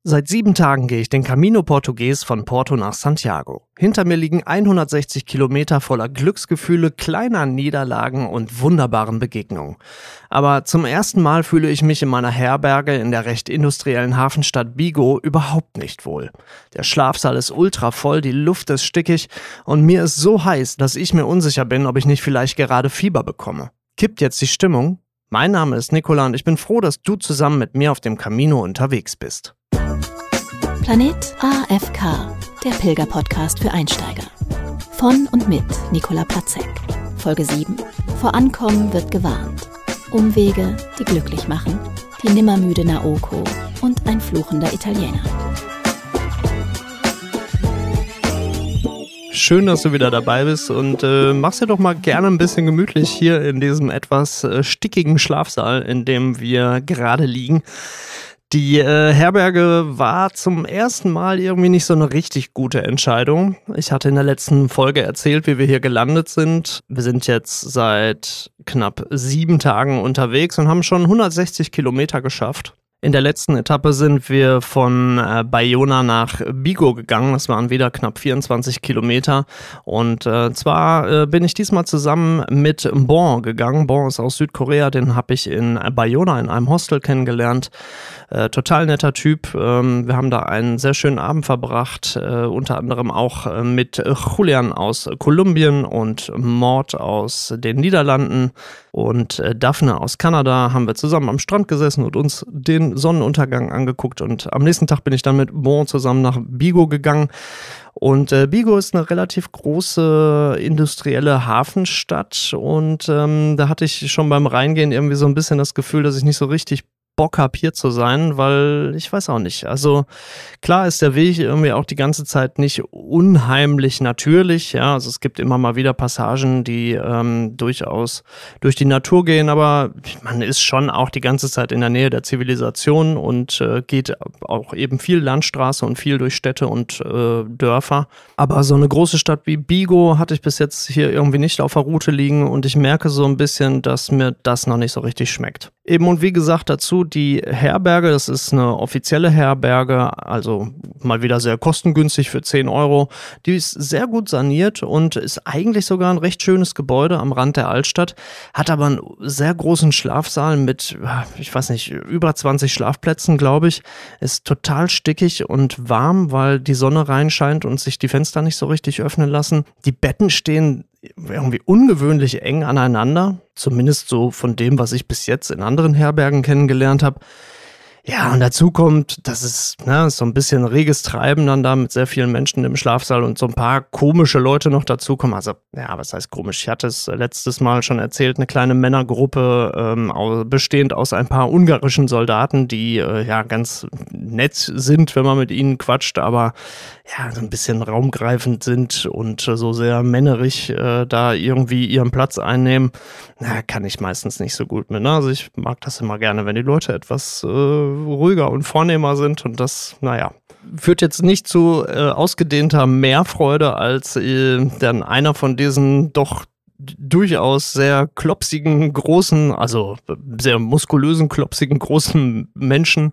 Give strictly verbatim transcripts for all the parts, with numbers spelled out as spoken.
Seit sieben Tagen gehe ich den Camino Portugues von Porto nach Santiago. Hinter mir liegen hundertsechzig Kilometer voller Glücksgefühle, kleiner Niederlagen und wunderbaren Begegnungen. Aber zum ersten Mal fühle ich mich in meiner Herberge in der recht industriellen Hafenstadt Vigo überhaupt nicht wohl. Der Schlafsaal ist ultra voll, die Luft ist stickig und mir ist so heiß, dass ich mir unsicher bin, ob ich nicht vielleicht gerade Fieber bekomme. Kippt jetzt die Stimmung? Mein Name ist Nicola und ich bin froh, dass du zusammen mit mir auf dem Camino unterwegs bist. Planet A F K, der Pilger-Podcast für Einsteiger. Von und mit Nicola Platzek. Folge sieben. Vor Ankommen wird gewarnt. Umwege, die glücklich machen. Die nimmermüde Naoko und ein fluchender Italiener. Schön, dass du wieder dabei bist und äh, mach's dir doch mal gerne ein bisschen gemütlich hier in diesem etwas äh, stickigen Schlafsaal, in dem wir gerade liegen. Die äh, Herberge war zum ersten Mal irgendwie nicht so eine richtig gute Entscheidung. Ich hatte in der letzten Folge erzählt, wie wir hier gelandet sind. Wir sind jetzt seit knapp sieben Tagen unterwegs und haben schon hundertsechzig Kilometer geschafft. In der letzten Etappe sind wir von äh, Bayona nach Vigo gegangen. Das waren wieder knapp vierundzwanzig Kilometer. Und äh, zwar äh, bin ich diesmal zusammen mit Bon gegangen. Bon ist aus Südkorea, den habe ich in Bayona in einem Hostel kennengelernt. Äh, total netter Typ. Ähm, wir haben da einen sehr schönen Abend verbracht. Äh, unter anderem auch äh, mit Julian aus Kolumbien und Mord aus den Niederlanden. Und äh, Daphne aus Kanada haben wir zusammen am Strand gesessen und uns den Sonnenuntergang angeguckt. Und am nächsten Tag bin ich dann mit Bon zusammen nach Vigo gegangen. Und äh, Vigo ist eine relativ große industrielle Hafenstadt. Und ähm, da hatte ich schon beim Reingehen irgendwie so ein bisschen das Gefühl, dass ich nicht so richtig Bock hab, hier zu sein, weil ich weiß auch nicht. Also klar ist der Weg irgendwie auch die ganze Zeit nicht unheimlich natürlich. Ja, also es gibt immer mal wieder Passagen, die ähm, durchaus durch die Natur gehen, aber man ist schon auch die ganze Zeit in der Nähe der Zivilisation und äh, geht auch eben viel Landstraße und viel durch Städte und äh, Dörfer. Aber so eine große Stadt wie Vigo hatte ich bis jetzt hier irgendwie nicht auf der Route liegen und ich merke so ein bisschen, dass mir das noch nicht so richtig schmeckt. Eben und wie gesagt dazu, die Herberge, das ist eine offizielle Herberge, also mal wieder sehr kostengünstig für zehn Euro. Die ist sehr gut saniert und ist eigentlich sogar ein recht schönes Gebäude am Rand der Altstadt, hat aber einen sehr großen Schlafsaal mit, ich weiß nicht, über zwanzig Schlafplätzen, glaube ich. Ist total stickig und warm, weil die Sonne reinscheint und sich die Fenster nicht so richtig öffnen lassen. Die Betten stehen irgendwie ungewöhnlich eng aneinander, zumindest so von dem, was ich bis jetzt in anderen Herbergen kennengelernt habe. Ja, und dazu kommt, das ist, ne, so ein bisschen reges Treiben dann da mit sehr vielen Menschen im Schlafsaal und so ein paar komische Leute noch dazukommen. Also, ja, was heißt komisch? Ich hatte es letztes Mal schon erzählt, eine kleine Männergruppe, ähm, bestehend aus ein paar ungarischen Soldaten, die äh, ja ganz nett sind, wenn man mit ihnen quatscht, aber ja, so ein bisschen raumgreifend sind und äh, so sehr männerig äh, da irgendwie ihren Platz einnehmen. Na, kann ich meistens nicht so gut mit. Ne? Also ich mag das immer gerne, wenn die Leute etwas äh, ruhiger und vornehmer sind und das, naja, führt jetzt nicht zu äh, ausgedehnter Mehrfreude, als äh, dann einer von diesen doch durchaus sehr klopsigen, großen, also sehr muskulösen, klopsigen, großen Menschen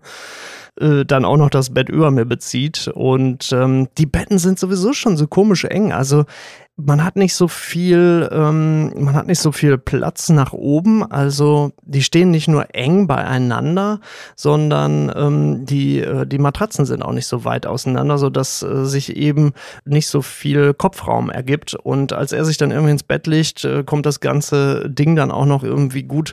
äh, dann auch noch das Bett über mir bezieht. Und ähm, die Betten sind sowieso schon so komisch eng. Also man hat nicht so viel, ähm, man hat nicht so viel Platz nach oben. Also die stehen nicht nur eng beieinander, sondern ähm, die äh, die Matratzen sind auch nicht so weit auseinander, sodass äh, sich eben nicht so viel Kopfraum ergibt. Und als er sich dann irgendwie ins Bett legt, äh, kommt das ganze Ding dann auch noch irgendwie gut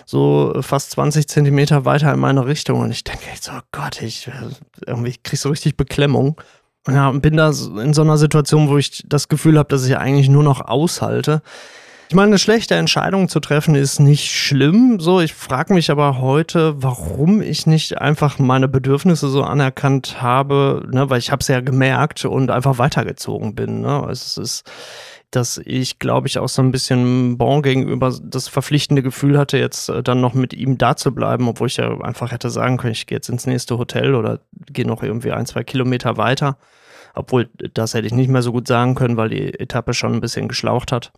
so fast zwanzig Zentimeter weiter in meine Richtung. Und ich denke echt so, oh Gott, ich irgendwie krieg so richtig Beklemmung. Ja, und bin da in so einer Situation, wo ich das Gefühl habe, dass ich eigentlich nur noch aushalte. Ich meine, eine schlechte Entscheidung zu treffen ist nicht schlimm. So, ich frage mich aber heute, warum ich nicht einfach meine Bedürfnisse so anerkannt habe, ne, weil ich habe es ja gemerkt und einfach weitergezogen bin. Ne? Es ist, dass ich, glaube ich, auch so ein bisschen Bon gegenüber das verpflichtende Gefühl hatte, jetzt dann noch mit ihm da zu bleiben, obwohl ich ja einfach hätte sagen können, ich gehe jetzt ins nächste Hotel oder gehe noch irgendwie ein, zwei Kilometer weiter. Obwohl, das hätte ich nicht mehr so gut sagen können, weil die Etappe schon ein bisschen geschlaucht hat.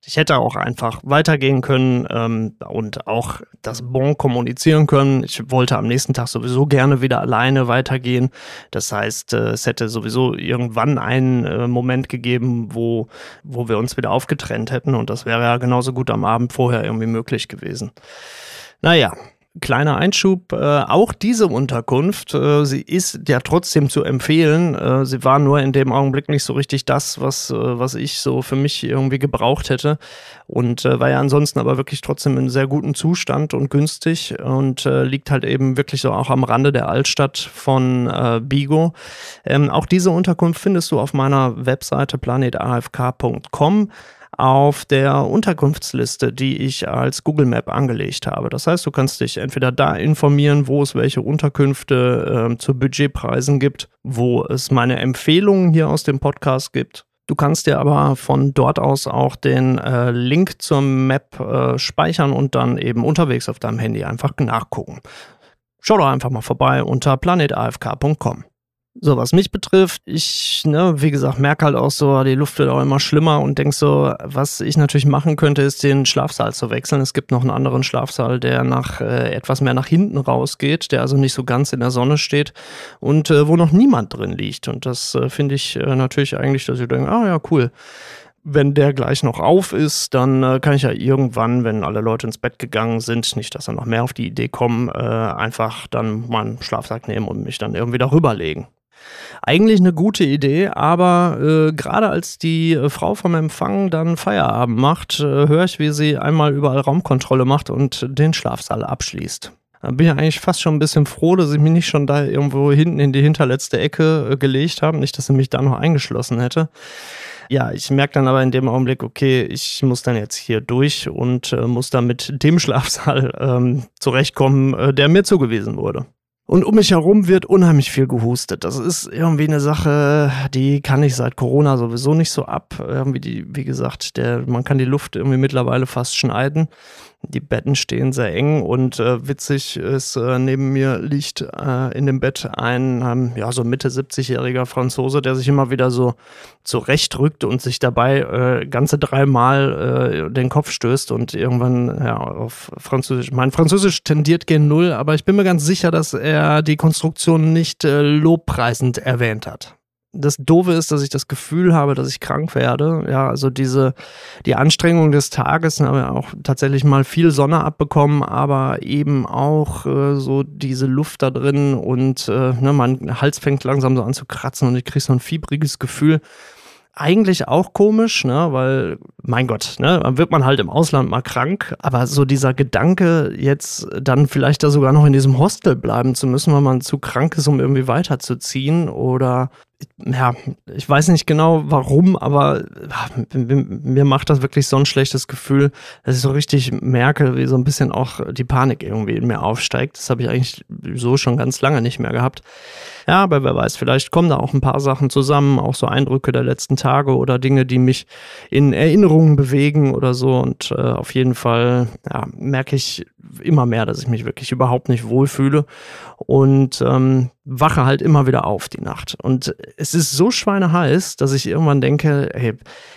Ich hätte auch einfach weitergehen können ähm, und auch das Bon kommunizieren können. Ich wollte am nächsten Tag sowieso gerne wieder alleine weitergehen. Das heißt, äh, es hätte sowieso irgendwann einen äh, Moment gegeben, wo, wo wir uns wieder aufgetrennt hätten. Und das wäre ja genauso gut am Abend vorher irgendwie möglich gewesen. Naja. Kleiner Einschub, äh, auch diese Unterkunft, äh, sie ist ja trotzdem zu empfehlen. Äh, sie war nur in dem Augenblick nicht so richtig das, was, äh, was ich so für mich irgendwie gebraucht hätte. Und äh, war ja ansonsten aber wirklich trotzdem in sehr gutem Zustand und günstig und äh, liegt halt eben wirklich so auch am Rande der Altstadt von äh, Bigo. Ähm, auch diese Unterkunft findest du auf meiner Webseite planet a f k punkt com. Auf der Unterkunftsliste, die ich als Google Map angelegt habe. Das heißt, du kannst dich entweder da informieren, wo es welche Unterkünfte äh, zu Budgetpreisen gibt, wo es meine Empfehlungen hier aus dem Podcast gibt. Du kannst dir aber von dort aus auch den äh, Link zur Map äh, speichern und dann eben unterwegs auf deinem Handy einfach nachgucken. Schau doch einfach mal vorbei unter planet a f k punkt com. So, was mich betrifft, ich, ne, wie gesagt, merke halt auch so, die Luft wird auch immer schlimmer und denk so, was ich natürlich machen könnte, ist den Schlafsaal zu wechseln. Es gibt noch einen anderen Schlafsaal, der nach äh, etwas mehr nach hinten rausgeht, der also nicht so ganz in der Sonne steht und äh, wo noch niemand drin liegt. Und das äh, finde ich äh, natürlich eigentlich, dass ich denke, ah ja, cool. Wenn der gleich noch auf ist, dann äh, kann ich ja irgendwann, wenn alle Leute ins Bett gegangen sind, nicht, dass da noch mehr auf die Idee kommen, äh, einfach dann meinen Schlafsack nehmen und mich dann irgendwie darüber legen. Eigentlich eine gute Idee, aber äh, gerade als die äh, Frau vom Empfang dann Feierabend macht, äh, höre ich, wie sie einmal überall Raumkontrolle macht und den Schlafsaal abschließt. Da bin ich eigentlich fast schon ein bisschen froh, dass ich mich nicht schon da irgendwo hinten in die hinterletzte Ecke äh, gelegt habe, nicht, dass sie mich da noch eingeschlossen hätte. Ja, ich merke dann aber in dem Augenblick, okay, ich muss dann jetzt hier durch und äh, muss dann mit dem Schlafsaal ähm, zurechtkommen, äh, der mir zugewiesen wurde. Und um mich herum wird unheimlich viel gehustet. Das ist irgendwie eine Sache, die kann ich seit Corona sowieso nicht so ab. Irgendwie die, wie gesagt, der, man kann die Luft irgendwie mittlerweile fast schneiden. Die Betten stehen sehr eng und äh, witzig ist, äh, neben mir liegt äh, in dem Bett ein ähm, ja so Mitte siebzigjähriger Franzose, der sich immer wieder so zurechtrückt und sich dabei äh, ganze dreimal äh, den Kopf stößt und irgendwann ja auf Französisch. Mein Französisch tendiert gen Null, aber ich bin mir ganz sicher, dass er die Konstruktion nicht äh, lobpreisend erwähnt hat. Das Doofe ist, dass ich das Gefühl habe, dass ich krank werde. Ja, also diese, die Anstrengung des Tages, haben wir auch tatsächlich mal viel Sonne abbekommen, aber eben auch äh, so diese Luft da drin und äh, ne, mein Hals fängt langsam so an zu kratzen und ich kriege so ein fiebriges Gefühl. Eigentlich auch komisch, ne, weil, mein Gott, ne, dann wird man halt im Ausland mal krank, aber so dieser Gedanke, jetzt dann vielleicht da sogar noch in diesem Hostel bleiben zu müssen, weil man zu krank ist, um irgendwie weiterzuziehen oder, ja, ich weiß nicht genau warum, aber mir macht das wirklich so ein schlechtes Gefühl, dass ich so richtig merke, wie so ein bisschen auch die Panik irgendwie in mir aufsteigt. Das habe ich eigentlich so schon ganz lange nicht mehr gehabt. Ja, aber wer weiß, vielleicht kommen da auch ein paar Sachen zusammen, auch so Eindrücke der letzten Tage oder Dinge, die mich in Erinnerungen bewegen oder so. Und äh, auf jeden Fall ja, merke ich immer mehr, dass ich mich wirklich überhaupt nicht wohlfühle und ähm, wache halt immer wieder auf die Nacht. Und es ist so schweineheiß, dass ich irgendwann denke, hey,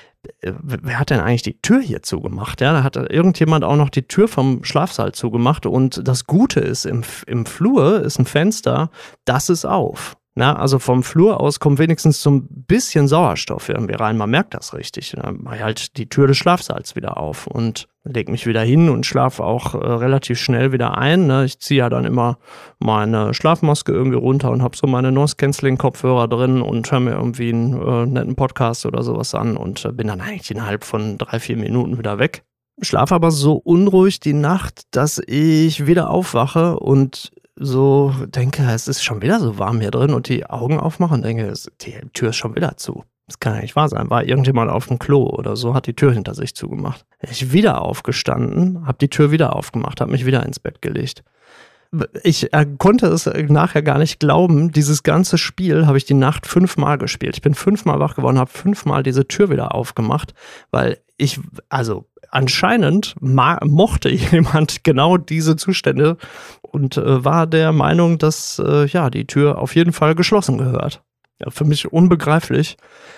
wer hat denn eigentlich die Tür hier zugemacht? Ja, da hat irgendjemand auch noch die Tür vom Schlafsaal zugemacht und das Gute ist, im, im Flur ist ein Fenster, das ist auf. Na, also vom Flur aus kommt wenigstens so ein bisschen Sauerstoff irgendwie rein, man merkt das richtig. Dann mache ich halt die Tür des Schlafsaals wieder auf und lege mich wieder hin und schlafe auch äh, relativ schnell wieder ein. Ne? Ich ziehe ja dann immer meine Schlafmaske irgendwie runter und habe so meine Noise-Canceling-Kopfhörer drin und höre mir irgendwie einen äh, netten Podcast oder sowas an und äh, bin dann eigentlich innerhalb von drei, vier Minuten wieder weg. Schlafe aber so unruhig die Nacht, dass ich wieder aufwache und so denke, es ist schon wieder so warm hier drin und die Augen aufmache und denke, die Tür ist schon wieder zu. Das kann ja nicht wahr sein. War irgendjemand auf dem Klo oder so, hat die Tür hinter sich zugemacht. Ich wieder aufgestanden, habe die Tür wieder aufgemacht, habe mich wieder ins Bett gelegt. Ich äh, konnte es nachher gar nicht glauben, dieses ganze Spiel habe ich die Nacht fünfmal gespielt. Ich bin fünfmal wach geworden, habe fünfmal diese Tür wieder aufgemacht, weil ich, also anscheinend ma- mochte jemand genau diese Zustände und äh, war der Meinung, dass äh, ja die Tür auf jeden Fall geschlossen gehört. Ja, für mich unbegreiflich.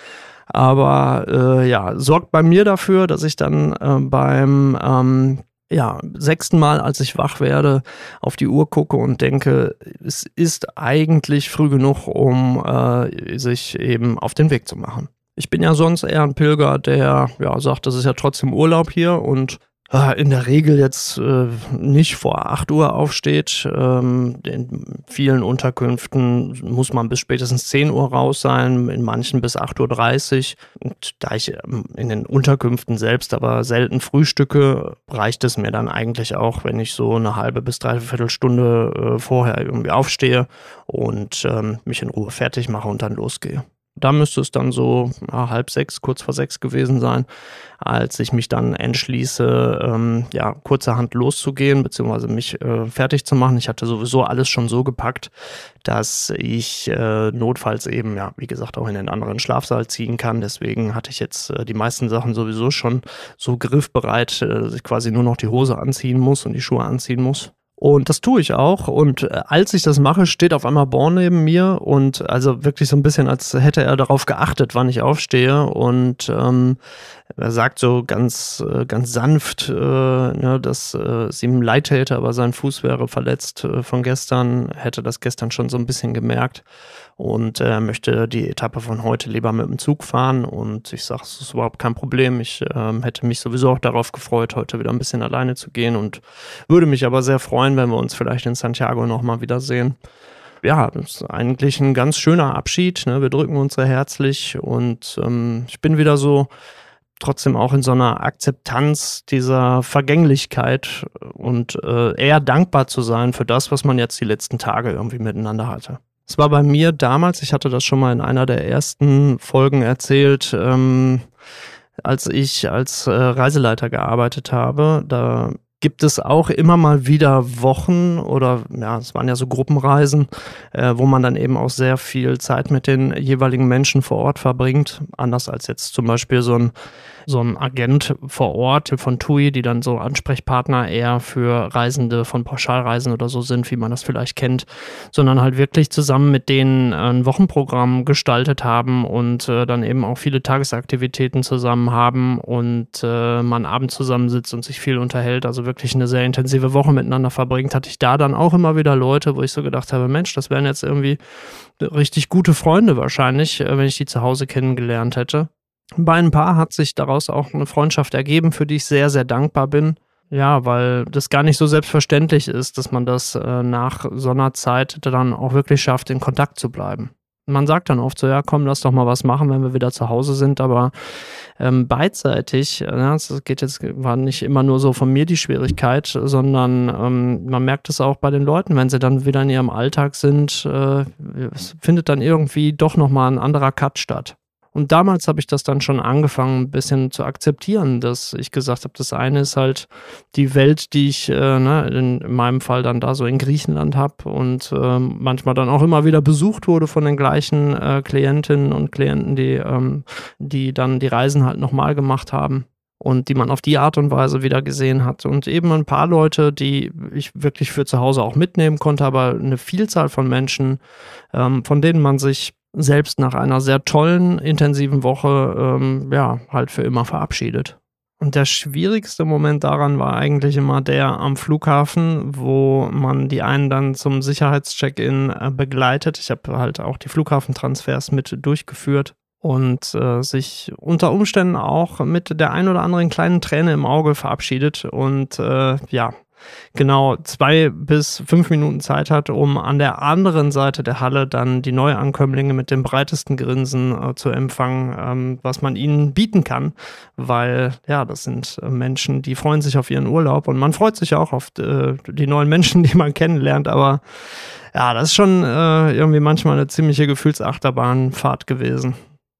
Aber äh, ja, sorgt bei mir dafür, dass ich dann äh, beim ähm, ja, sechsten Mal, als ich wach werde, auf die Uhr gucke und denke, es ist eigentlich früh genug, um äh, sich eben auf den Weg zu machen. Ich bin ja sonst eher ein Pilger, der ja sagt, das ist ja trotzdem Urlaub hier und äh, in der Regel jetzt äh, nicht vor acht Uhr aufsteht. Ähm, in vielen Unterkünften muss man bis spätestens zehn Uhr raus sein, in manchen bis acht Uhr dreißig. Und da ich in den Unterkünften selbst aber selten frühstücke, reicht es mir dann eigentlich auch, wenn ich so eine halbe bis dreiviertel Stunde äh, vorher irgendwie aufstehe und ähm, mich in Ruhe fertig mache und dann losgehe. Da müsste es dann so ja, halb sechs, kurz vor sechs gewesen sein, als ich mich dann entschließe, ähm, ja, kurzerhand loszugehen, beziehungsweise mich äh, fertig zu machen. Ich hatte sowieso alles schon so gepackt, dass ich äh, notfalls eben, ja, wie gesagt, auch in den anderen Schlafsaal ziehen kann. Deswegen hatte ich jetzt äh, die meisten Sachen sowieso schon so griffbereit, äh, dass ich quasi nur noch die Hose anziehen muss und die Schuhe anziehen muss. Und das tue ich auch. Und äh, als ich das mache, steht auf einmal Born neben mir und also wirklich so ein bisschen, als hätte er darauf geachtet, wann ich aufstehe. Und ähm, er sagt so ganz, äh, ganz sanft, äh, ne, dass äh, es ihm leid täte, aber sein Fuß wäre verletzt äh, von gestern, hätte das gestern schon so ein bisschen gemerkt. Und er äh, möchte die Etappe von heute lieber mit dem Zug fahren. Und ich sage, es ist überhaupt kein Problem. Ich äh, hätte mich sowieso auch darauf gefreut, heute wieder ein bisschen alleine zu gehen und würde mich aber sehr freuen, wenn wir uns vielleicht in Santiago nochmal wiedersehen. Ja, das ist eigentlich ein ganz schöner Abschied, ne? Wir drücken uns sehr herzlich und ähm, ich bin wieder so trotzdem auch in so einer Akzeptanz dieser Vergänglichkeit und äh, eher dankbar zu sein für das, was man jetzt die letzten Tage irgendwie miteinander hatte. Es war bei mir damals, ich hatte das schon mal in einer der ersten Folgen erzählt, ähm, als ich als äh, Reiseleiter gearbeitet habe, da gibt es auch immer mal wieder Wochen oder ja, es waren ja so Gruppenreisen, äh, wo man dann eben auch sehr viel Zeit mit den jeweiligen Menschen vor Ort verbringt. Anders als jetzt zum Beispiel so ein, so ein Agent vor Ort von T U I, die dann so Ansprechpartner eher für Reisende von Pauschalreisen oder so sind, wie man das vielleicht kennt, sondern halt wirklich zusammen mit denen ein Wochenprogramm gestaltet haben und äh, dann eben auch viele Tagesaktivitäten zusammen haben und äh, man abends zusammensitzt und sich viel unterhält, also wirklich eine sehr intensive Woche miteinander verbringt, hatte ich da dann auch immer wieder Leute, wo ich so gedacht habe, Mensch, das wären jetzt irgendwie richtig gute Freunde wahrscheinlich, wenn ich die zu Hause kennengelernt hätte. Bei ein paar hat sich daraus auch eine Freundschaft ergeben, für die ich sehr, sehr dankbar bin. Ja, weil das gar nicht so selbstverständlich ist, dass man das äh, nach so einer Zeit dann auch wirklich schafft, in Kontakt zu bleiben. Man sagt dann oft so, ja komm, lass doch mal was machen, wenn wir wieder zu Hause sind, aber ähm, beidseitig, ja, das geht jetzt, war nicht immer nur so von mir die Schwierigkeit, sondern ähm, man merkt es auch bei den Leuten, wenn sie dann wieder in ihrem Alltag sind, äh, es findet dann irgendwie doch nochmal ein anderer Cut statt. Und damals habe ich das dann schon angefangen, ein bisschen zu akzeptieren, dass ich gesagt habe, das eine ist halt die Welt, die ich äh, ne, in, in meinem Fall dann da so in Griechenland habe und äh, manchmal dann auch immer wieder besucht wurde von den gleichen äh, Klientinnen und Klienten, die, ähm, die dann die Reisen halt nochmal gemacht haben und die man auf die Art und Weise wieder gesehen hat. Und eben ein paar Leute, die ich wirklich für zu Hause auch mitnehmen konnte, aber eine Vielzahl von Menschen, ähm, von denen man sich selbst nach einer sehr tollen, intensiven Woche, ähm, ja, halt für immer verabschiedet. Und der schwierigste Moment daran war eigentlich immer der am Flughafen, wo man die einen dann zum Sicherheitscheck-in äh, begleitet. Ich habe halt auch die Flughafentransfers mit durchgeführt und äh, sich unter Umständen auch mit der ein oder anderen kleinen Träne im Auge verabschiedet und äh, ja, genau zwei bis fünf Minuten Zeit hat, um an der anderen Seite der Halle dann die Neuankömmlinge mit dem breitesten Grinsen äh, zu empfangen, ähm, was man ihnen bieten kann, weil ja, das sind äh, Menschen, die freuen sich auf ihren Urlaub und man freut sich auch auf äh, die neuen Menschen, die man kennenlernt, aber ja, das ist schon äh, irgendwie manchmal eine ziemliche Gefühlsachterbahnfahrt gewesen.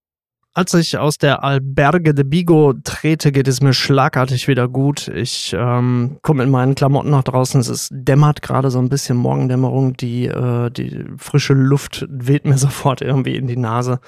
Als ich aus der Albergue de Vigo trete, geht es mir schlagartig wieder gut. Ich ähm, komme in meinen Klamotten nach draußen. Es ist dämmert gerade so ein bisschen, Morgendämmerung. Die, äh, die frische Luft weht mir sofort irgendwie in die Nase.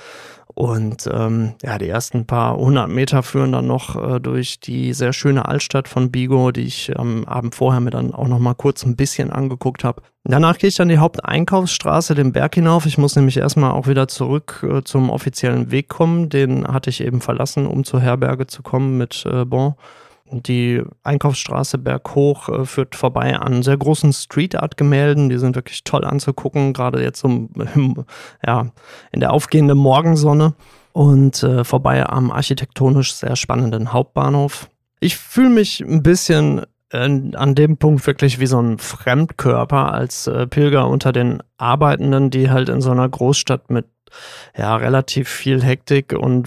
Und ähm, ja, die ersten paar hundert Meter führen dann noch äh, durch die sehr schöne Altstadt von Vigo, die ich am Abend vorher mir dann auch noch mal kurz ein bisschen angeguckt habe. Danach gehe ich dann die Haupteinkaufsstraße den Berg hinauf. Ich muss nämlich erstmal auch wieder zurück äh, zum offiziellen Weg kommen. Den hatte ich eben verlassen, um zur Herberge zu kommen mit äh, Bon. Die Einkaufsstraße berghoch äh, führt vorbei an sehr großen Street-Art-Gemälden. Die sind wirklich toll anzugucken, gerade jetzt so, ja, in der aufgehenden Morgensonne. Und äh, vorbei am architektonisch sehr spannenden Hauptbahnhof. Ich fühle mich ein bisschen an dem Punkt wirklich wie so ein Fremdkörper als äh, Pilger unter den Arbeitenden, die halt in so einer Großstadt mit ja relativ viel Hektik und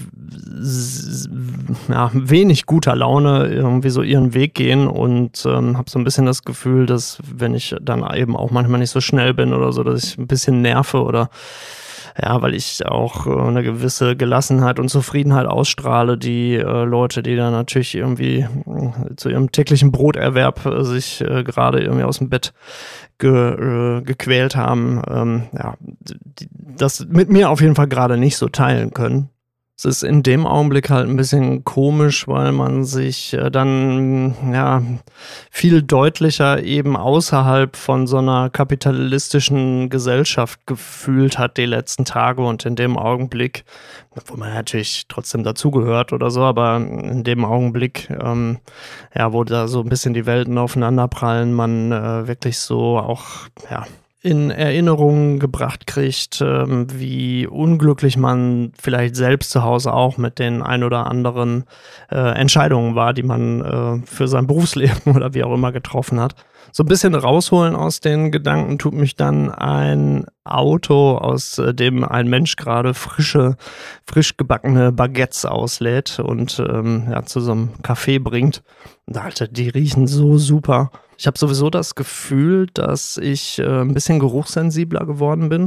ja, wenig guter Laune irgendwie so ihren Weg gehen und ähm, habe so ein bisschen das Gefühl, dass wenn ich dann eben auch manchmal nicht so schnell bin oder so, dass ich ein bisschen nerve oder ja, weil ich auch äh, eine gewisse Gelassenheit und Zufriedenheit ausstrahle, die äh, Leute, die da natürlich irgendwie äh, zu ihrem täglichen Broterwerb äh, sich äh, gerade irgendwie aus dem Bett ge, äh, gequält haben, ähm, ja, die, das mit mir auf jeden Fall gerade nicht so teilen können. Es ist in dem Augenblick halt ein bisschen komisch, weil man sich äh, dann ja viel deutlicher eben außerhalb von so einer kapitalistischen Gesellschaft gefühlt hat die letzten Tage und in dem Augenblick, wo man natürlich trotzdem dazugehört oder so, aber in dem Augenblick, ähm, ja, wo da so ein bisschen die Welten aufeinanderprallen, man äh, wirklich so auch, ja, in Erinnerung gebracht kriegt, ähm, wie unglücklich man vielleicht selbst zu Hause auch mit den ein oder anderen äh, Entscheidungen war, die man äh, für sein Berufsleben oder wie auch immer getroffen hat. So ein bisschen rausholen aus den Gedanken tut mich dann ein Auto, aus dem ein Mensch gerade frische, frisch gebackene Baguettes auslädt und ähm, ja, zu so einem Café bringt. Und Alter, die riechen so super. Ich habe sowieso das Gefühl, dass ich äh, ein bisschen geruchssensibler geworden bin.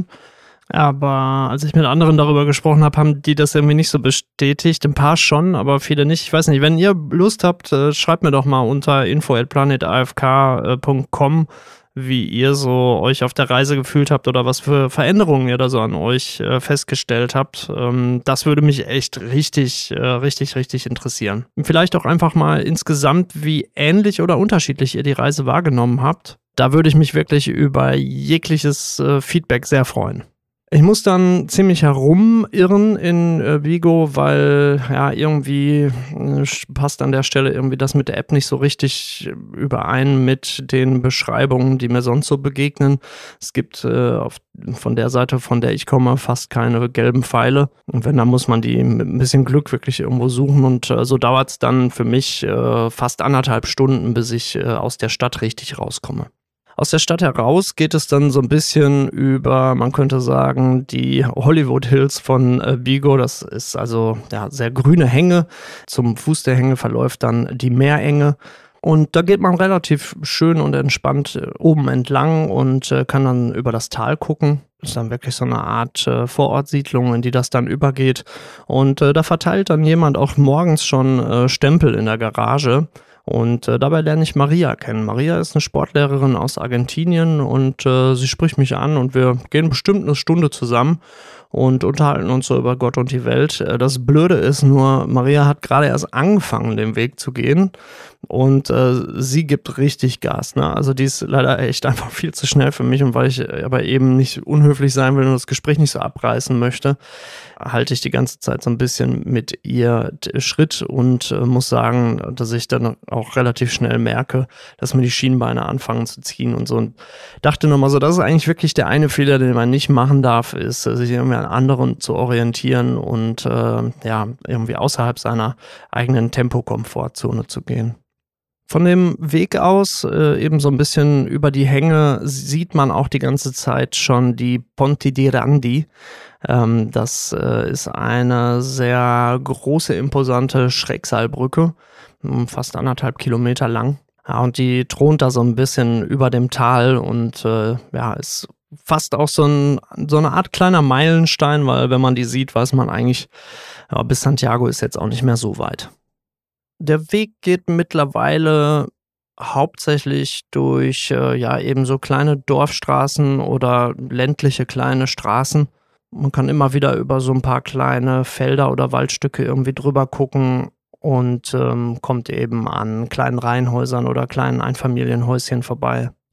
Aber als ich mit anderen darüber gesprochen habe, haben die das irgendwie nicht so bestätigt. Ein paar schon, aber viele nicht. Ich weiß nicht, wenn ihr Lust habt, äh, schreibt mir doch mal unter info at planet a f k punkt com, wie ihr so euch auf der Reise gefühlt habt oder was für Veränderungen ihr da so an euch äh, festgestellt habt. Ähm, das würde mich echt richtig, äh, richtig, richtig interessieren. Vielleicht auch einfach mal insgesamt, wie ähnlich oder unterschiedlich ihr die Reise wahrgenommen habt. Da würde ich mich wirklich über jegliches äh, Feedback sehr freuen. Ich muss dann ziemlich herumirren in äh, Vigo, weil ja irgendwie äh, passt an der Stelle irgendwie das mit der App nicht so richtig überein mit den Beschreibungen, die mir sonst so begegnen. Es gibt äh, auf, von der Seite, von der ich komme, fast keine gelben Pfeile. Und wenn, dann muss man die mit ein bisschen Glück wirklich irgendwo suchen. Und äh, so dauert es dann für mich äh, fast anderthalb Stunden, bis ich äh, aus der Stadt richtig rauskomme. Aus der Stadt heraus geht es dann so ein bisschen über, man könnte sagen, die Hollywood Hills von äh, Vigo. Das ist also ja, sehr grüne Hänge. Zum Fuß der Hänge verläuft dann die Meerenge. Und da geht man relativ schön und entspannt äh, oben entlang und äh, kann dann über das Tal gucken. Das ist dann wirklich so eine Art äh, Vorortsiedlung, in die das dann übergeht. Und äh, da verteilt dann jemand auch morgens schon äh, Stempel in der Garage. Und äh, dabei lerne ich Maria kennen. Maria ist eine Sportlehrerin aus Argentinien und äh, sie spricht mich an und wir gehen bestimmt eine Stunde zusammen und unterhalten uns so über Gott und die Welt. Äh, das Blöde ist nur, Maria hat gerade erst angefangen, den Weg zu gehen und äh, sie gibt richtig Gas. Ne? Also die ist leider echt einfach viel zu schnell für mich und weil ich aber eben nicht unhöflich sein will und das Gespräch nicht so abreißen möchte, halte ich die ganze Zeit so ein bisschen mit ihr Schritt und äh, muss sagen, dass ich dann auch relativ schnell merke, dass mir die Schienbeine anfangen zu ziehen und so. Und dachte nochmal so, das ist eigentlich wirklich der eine Fehler, den man nicht machen darf, ist, sich irgendwie an anderen zu orientieren und äh, ja, irgendwie außerhalb seiner eigenen Tempokomfortzone zu gehen. Von dem Weg aus, äh, eben so ein bisschen über die Hänge, sieht man auch die ganze Zeit schon die Ponte di Randi. Ähm, das äh, ist eine sehr große, imposante Schrägseilbrücke, fast anderthalb Kilometer lang. Ja, und die thront da so ein bisschen über dem Tal und äh, ja, ist fast auch so, ein, so eine Art kleiner Meilenstein, weil wenn man die sieht, weiß man eigentlich, ja, bis Santiago ist jetzt auch nicht mehr so weit. Der Weg geht mittlerweile hauptsächlich durch äh, ja eben so kleine Dorfstraßen oder ländliche kleine Straßen. Man kann immer wieder über so ein paar kleine Felder oder Waldstücke irgendwie drüber gucken und ähm, kommt eben an kleinen Reihenhäusern oder kleinen Einfamilienhäuschen vorbei.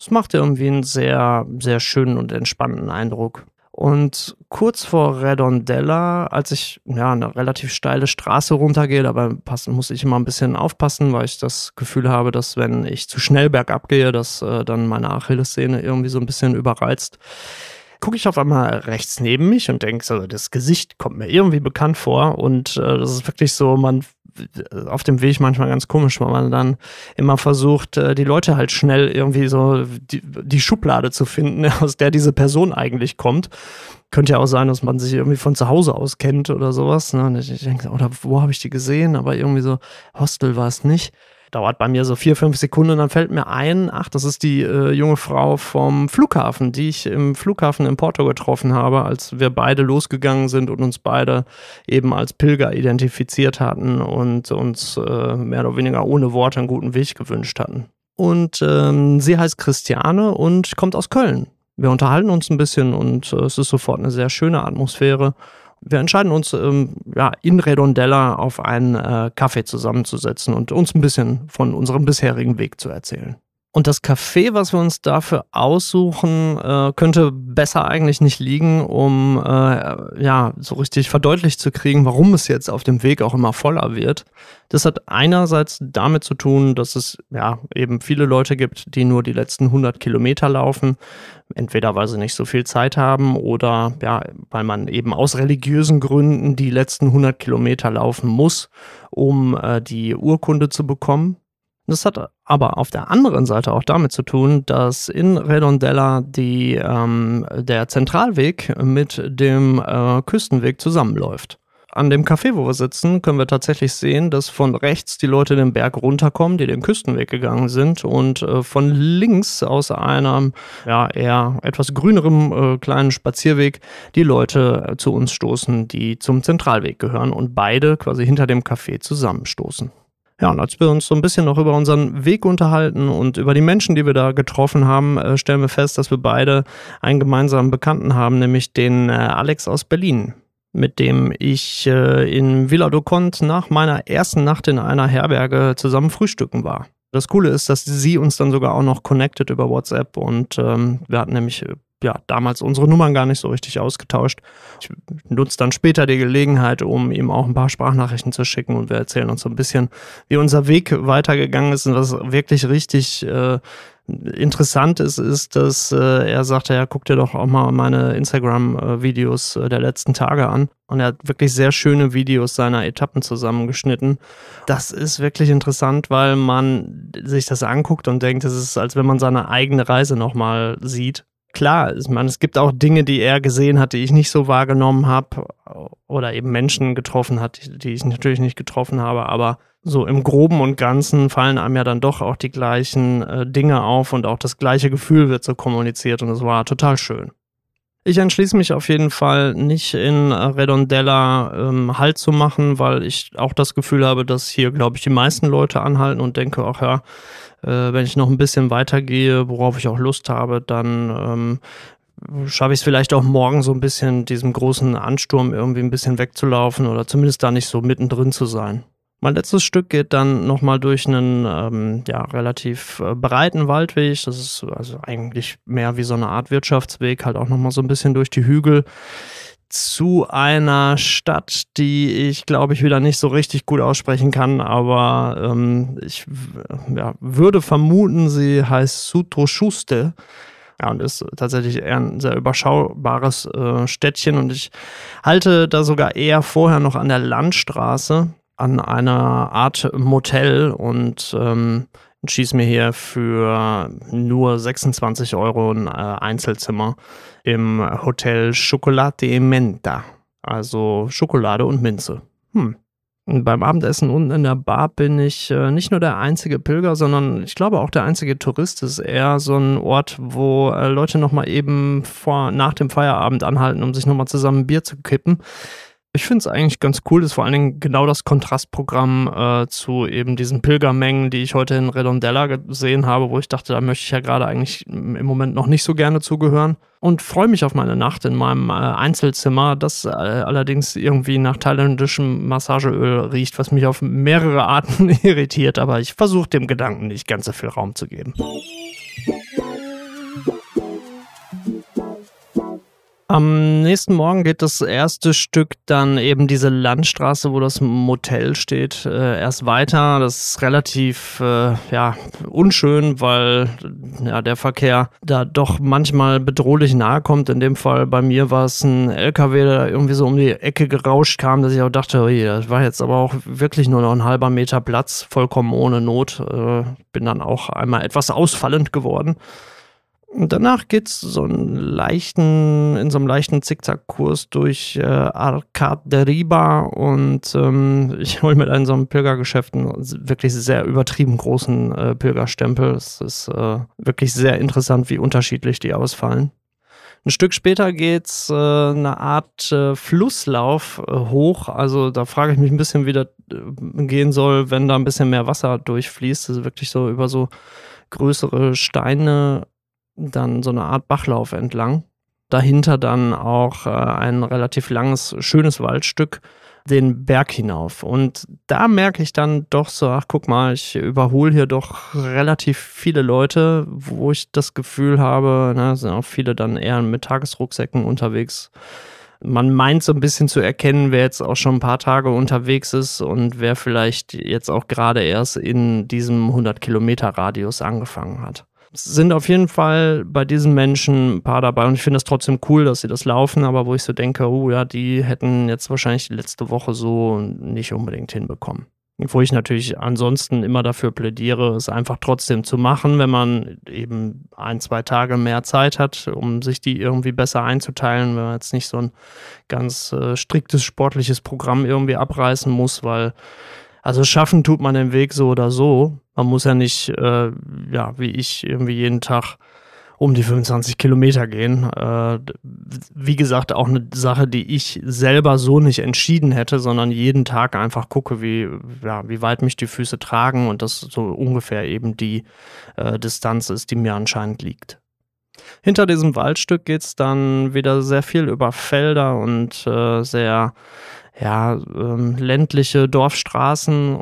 Es macht irgendwie einen sehr, sehr schönen und entspannten Eindruck. Und kurz vor Redondela, als ich ja eine relativ steile Straße runtergehe, dabei passen, muss ich immer ein bisschen aufpassen, weil ich das Gefühl habe, dass wenn ich zu schnell bergab gehe, dass äh, dann meine Achillessehne irgendwie so ein bisschen überreizt. Gucke ich auf einmal rechts neben mich und denke so, das Gesicht kommt mir irgendwie bekannt vor und äh, das ist wirklich so, man auf dem Weg manchmal ganz komisch, weil man dann immer versucht, äh, die Leute halt schnell irgendwie so die, die Schublade zu finden, aus der diese Person eigentlich kommt. Könnte ja auch sein, dass man sich irgendwie von zu Hause aus kennt oder sowas. Ne? Und ich denke, oder wo habe ich die gesehen? Aber irgendwie so, Hostel war es nicht. Dauert bei mir so vier, fünf Sekunden und dann fällt mir ein, ach, das ist die äh, junge Frau vom Flughafen, die ich im Flughafen in Porto getroffen habe, als wir beide losgegangen sind und uns beide eben als Pilger identifiziert hatten und uns äh, mehr oder weniger ohne Worte einen guten Weg gewünscht hatten. Und ähm, sie heißt Christiane und kommt aus Köln. Wir unterhalten uns ein bisschen und äh, es ist sofort eine sehr schöne Atmosphäre. Wir entscheiden uns, ähm, ja, in Redondela auf einen äh, Kaffee zusammenzusetzen und uns ein bisschen von unserem bisherigen Weg zu erzählen. Und das Café, was wir uns dafür aussuchen, äh, könnte besser eigentlich nicht liegen, um äh, ja so richtig verdeutlicht zu kriegen, warum es jetzt auf dem Weg auch immer voller wird. Das hat einerseits damit zu tun, dass es ja eben viele Leute gibt, die nur die letzten hundert Kilometer laufen, entweder weil sie nicht so viel Zeit haben oder ja, weil man eben aus religiösen Gründen die letzten hundert Kilometer laufen muss, um äh, die Urkunde zu bekommen. Das hat aber auf der anderen Seite auch damit zu tun, dass in Redondela die, ähm, der Zentralweg mit dem äh, Küstenweg zusammenläuft. An dem Café, wo wir sitzen, können wir tatsächlich sehen, dass von rechts die Leute den Berg runterkommen, die den Küstenweg gegangen sind und äh, von links aus einem ja, eher etwas grünerem äh, kleinen Spazierweg die Leute äh, zu uns stoßen, die zum Zentralweg gehören und beide quasi hinter dem Café zusammenstoßen. Ja, und als wir uns so ein bisschen noch über unseren Weg unterhalten und über die Menschen, die wir da getroffen haben, äh, stellen wir fest, dass wir beide einen gemeinsamen Bekannten haben, nämlich den äh, Alex aus Berlin, mit dem ich äh, in Vila do Conde nach meiner ersten Nacht in einer Herberge zusammen frühstücken war. Das Coole ist, dass sie uns dann sogar auch noch connected über WhatsApp und ähm, wir hatten nämlich ja damals unsere Nummern gar nicht so richtig ausgetauscht. Ich nutze dann später die Gelegenheit, um ihm auch ein paar Sprachnachrichten zu schicken und wir erzählen uns so ein bisschen, wie unser Weg weitergegangen ist und was wirklich richtig äh, interessant ist, ist, dass äh, er sagte, ja, guck dir doch auch mal meine Instagram-Videos äh, der letzten Tage an. Und er hat wirklich sehr schöne Videos seiner Etappen zusammengeschnitten. Das ist wirklich interessant, weil man sich das anguckt und denkt, es ist, als wenn man seine eigene Reise nochmal sieht. Klar, ich meine, es gibt auch Dinge, die er gesehen hat, die ich nicht so wahrgenommen habe oder eben Menschen getroffen hat, die, die ich natürlich nicht getroffen habe, aber so im Groben und Ganzen fallen einem ja dann doch auch die gleichen äh, Dinge auf und auch das gleiche Gefühl wird so kommuniziert und es war total schön. Ich entschließe mich auf jeden Fall nicht in Redondela ähm, Halt zu machen, weil ich auch das Gefühl habe, dass hier, glaube ich, die meisten Leute anhalten und denke auch, ja, äh, wenn ich noch ein bisschen weitergehe, worauf ich auch Lust habe, dann ähm, schaffe ich es vielleicht auch morgen so ein bisschen diesem großen Ansturm irgendwie ein bisschen wegzulaufen oder zumindest da nicht so mittendrin zu sein. Mein letztes Stück geht dann nochmal durch einen ähm, ja, relativ äh, breiten Waldweg. Das ist also eigentlich mehr wie so eine Art Wirtschaftsweg, halt auch nochmal so ein bisschen durch die Hügel zu einer Stadt, die ich, glaube ich, wieder nicht so richtig gut aussprechen kann, aber ähm, ich ja, würde vermuten, sie heißt Sutrochuste. Ja, und ist tatsächlich eher ein sehr überschaubares äh, Städtchen und ich halte da sogar eher vorher noch an der Landstraße, an einer Art Motel und ähm, schieße mir hier für nur sechsundzwanzig Euro ein äh, Einzelzimmer im Hotel Chocolate e Menta, also Schokolade und Minze. Hm. Und beim Abendessen unten in der Bar bin ich äh, nicht nur der einzige Pilger, sondern ich glaube auch der einzige Tourist. Es ist eher so ein Ort, wo äh, Leute nochmal eben vor, nach dem Feierabend anhalten, um sich nochmal zusammen ein Bier zu kippen. Ich finde es eigentlich ganz cool, das ist vor allen Dingen genau das Kontrastprogramm äh, zu eben diesen Pilgermengen, die ich heute in Redondela gesehen habe, wo ich dachte, da möchte ich ja gerade eigentlich im Moment noch nicht so gerne zugehören. Und freue mich auf meine Nacht in meinem äh, Einzelzimmer, das äh, allerdings irgendwie nach thailändischem Massageöl riecht, was mich auf mehrere Arten irritiert, aber ich versuche dem Gedanken nicht ganz so viel Raum zu geben. Am nächsten Morgen geht das erste Stück dann eben diese Landstraße, wo das Motel steht, äh, erst weiter. Das ist relativ äh, ja, unschön, weil ja, der Verkehr da doch manchmal bedrohlich nahe kommt. In dem Fall bei mir war es ein L K W, der irgendwie so um die Ecke gerauscht kam, dass ich auch dachte, oh je, das war jetzt aber auch wirklich nur noch ein halber Meter Platz, vollkommen ohne Not. Äh, bin dann auch einmal etwas ausfallend geworden. Und danach geht's so einen leichten, in so einem leichten Zickzackkurs durch äh, Arcade de Riba und ähm, ich hole mir da in so einem Pilgergeschäft einen wirklich sehr übertrieben großen äh, Pilgerstempel. Es ist äh, wirklich sehr interessant, wie unterschiedlich die ausfallen. Ein Stück später geht's äh, eine Art äh, Flusslauf äh, hoch. Also da frage ich mich ein bisschen, wie das äh, gehen soll, wenn da ein bisschen mehr Wasser durchfließt. Das ist wirklich so über so größere Steine, dann so eine Art Bachlauf entlang. Dahinter dann auch äh, ein relativ langes, schönes Waldstück, den Berg hinauf. Und da merke ich dann doch so, ach guck mal, ich überhole hier doch relativ viele Leute, wo ich das Gefühl habe, na, sind auch viele dann eher mit Tagesrucksäcken unterwegs. Man meint so ein bisschen zu erkennen, wer jetzt auch schon ein paar Tage unterwegs ist und wer vielleicht jetzt auch gerade erst in diesem hundert-Kilometer-Radius angefangen hat. Es sind auf jeden Fall bei diesen Menschen ein paar dabei und ich finde es trotzdem cool, dass sie das laufen, aber wo ich so denke, oh ja, die hätten jetzt wahrscheinlich die letzte Woche so nicht unbedingt hinbekommen. Wo ich natürlich ansonsten immer dafür plädiere, es einfach trotzdem zu machen, wenn man eben ein, zwei Tage mehr Zeit hat, um sich die irgendwie besser einzuteilen, wenn man jetzt nicht so ein ganz äh, striktes sportliches Programm irgendwie abreißen muss, weil also schaffen tut man den Weg so oder so. Man muss ja nicht, äh, ja, wie ich, irgendwie jeden Tag um die fünfundzwanzig Kilometer gehen. Äh, wie gesagt, auch eine Sache, die ich selber so nicht entschieden hätte, sondern jeden Tag einfach gucke, wie, ja, wie weit mich die Füße tragen und das so ungefähr eben die äh, Distanz ist, die mir anscheinend liegt. Hinter diesem Waldstück geht's dann wieder sehr viel über Felder und äh, sehr ja, ähm, ländliche Dorfstraßen.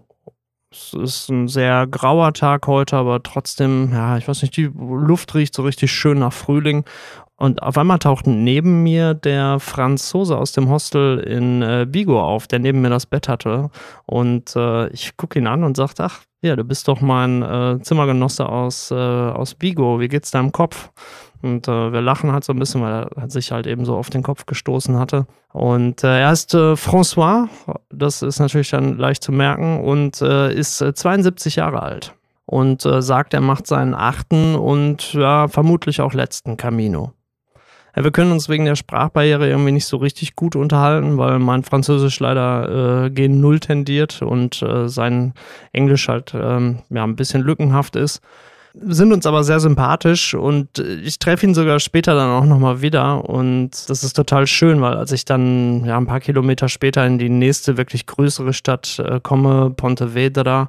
Es ist ein sehr grauer Tag heute, aber trotzdem, ja, ich weiß nicht, die Luft riecht so richtig schön nach Frühling. Und auf einmal taucht neben mir der Franzose aus dem Hostel in äh, Vigo auf, der neben mir das Bett hatte. Und äh, ich gucke ihn an und sage, ach, ja, du bist doch mein äh, Zimmergenosse aus, äh, aus Vigo, wie geht's deinem Kopf? Und äh, wir lachen halt so ein bisschen, weil er sich halt eben so auf den Kopf gestoßen hatte. Und äh, er heißt äh, François, das ist natürlich dann leicht zu merken, und äh, ist äh, zweiundsiebzig Jahre alt. Und äh, sagt, er macht seinen achten und ja, vermutlich auch letzten Camino. Ja, wir können uns wegen der Sprachbarriere irgendwie nicht so richtig gut unterhalten, weil mein Französisch leider äh, gen Null tendiert und äh, sein Englisch halt ähm, ja, ein bisschen lückenhaft ist. Sind uns aber sehr sympathisch und ich treffe ihn sogar später dann auch nochmal wieder und das ist total schön, weil als ich dann ja ein paar Kilometer später in die nächste wirklich größere Stadt äh, komme, Pontevedra,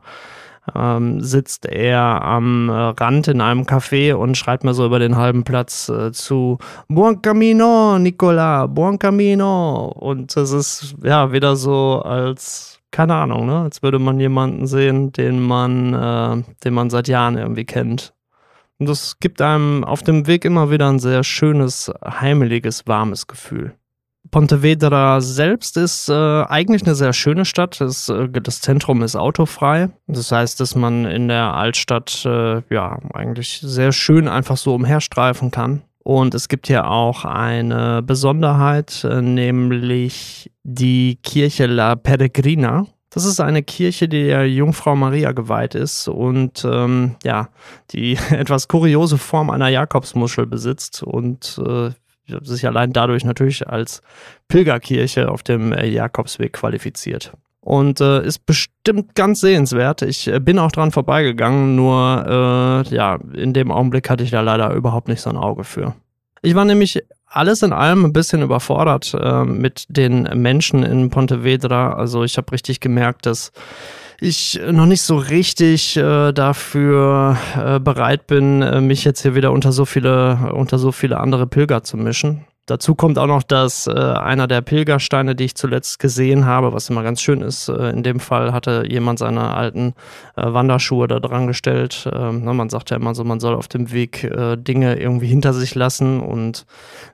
ähm, sitzt er am äh, Rand in einem Café und schreibt mir so über den halben Platz äh, zu Buon Camino, Nicola, Buon Camino, und das ist ja wieder so als keine Ahnung, ne? Als würde man jemanden sehen, den man, äh, den man seit Jahren irgendwie kennt. Und das gibt einem auf dem Weg immer wieder ein sehr schönes, heimeliges, warmes Gefühl. Pontevedra selbst ist äh, eigentlich eine sehr schöne Stadt. Das, äh, das Zentrum ist autofrei. Das heißt, dass man in der Altstadt äh, ja eigentlich sehr schön einfach so umherstreifen kann. Und es gibt hier auch eine Besonderheit, nämlich die Kirche La Peregrina. Das ist eine Kirche, die der Jungfrau Maria geweiht ist und ähm, ja, die etwas kuriose Form einer Jakobsmuschel besitzt und äh, sich allein dadurch natürlich als Pilgerkirche auf dem äh, Jakobsweg qualifiziert. Und äh, ist bestimmt ganz sehenswert. Ich äh, bin auch dran vorbeigegangen, nur äh, ja, in dem Augenblick hatte ich da leider überhaupt nicht so ein Auge für. Ich war nämlich alles in allem ein bisschen überfordert äh, mit den Menschen in Pontevedra. Also ich habe richtig gemerkt, dass ich noch nicht so richtig äh, dafür äh, bereit bin, äh, mich jetzt hier wieder unter so viele, unter so viele andere Pilger zu mischen. Dazu kommt auch noch, dass äh, einer der Pilgersteine, die ich zuletzt gesehen habe, was immer ganz schön ist, äh, in dem Fall hatte jemand seine alten äh, Wanderschuhe da dran gestellt. Äh, na, man sagt ja immer so, man soll auf dem Weg äh, Dinge irgendwie hinter sich lassen und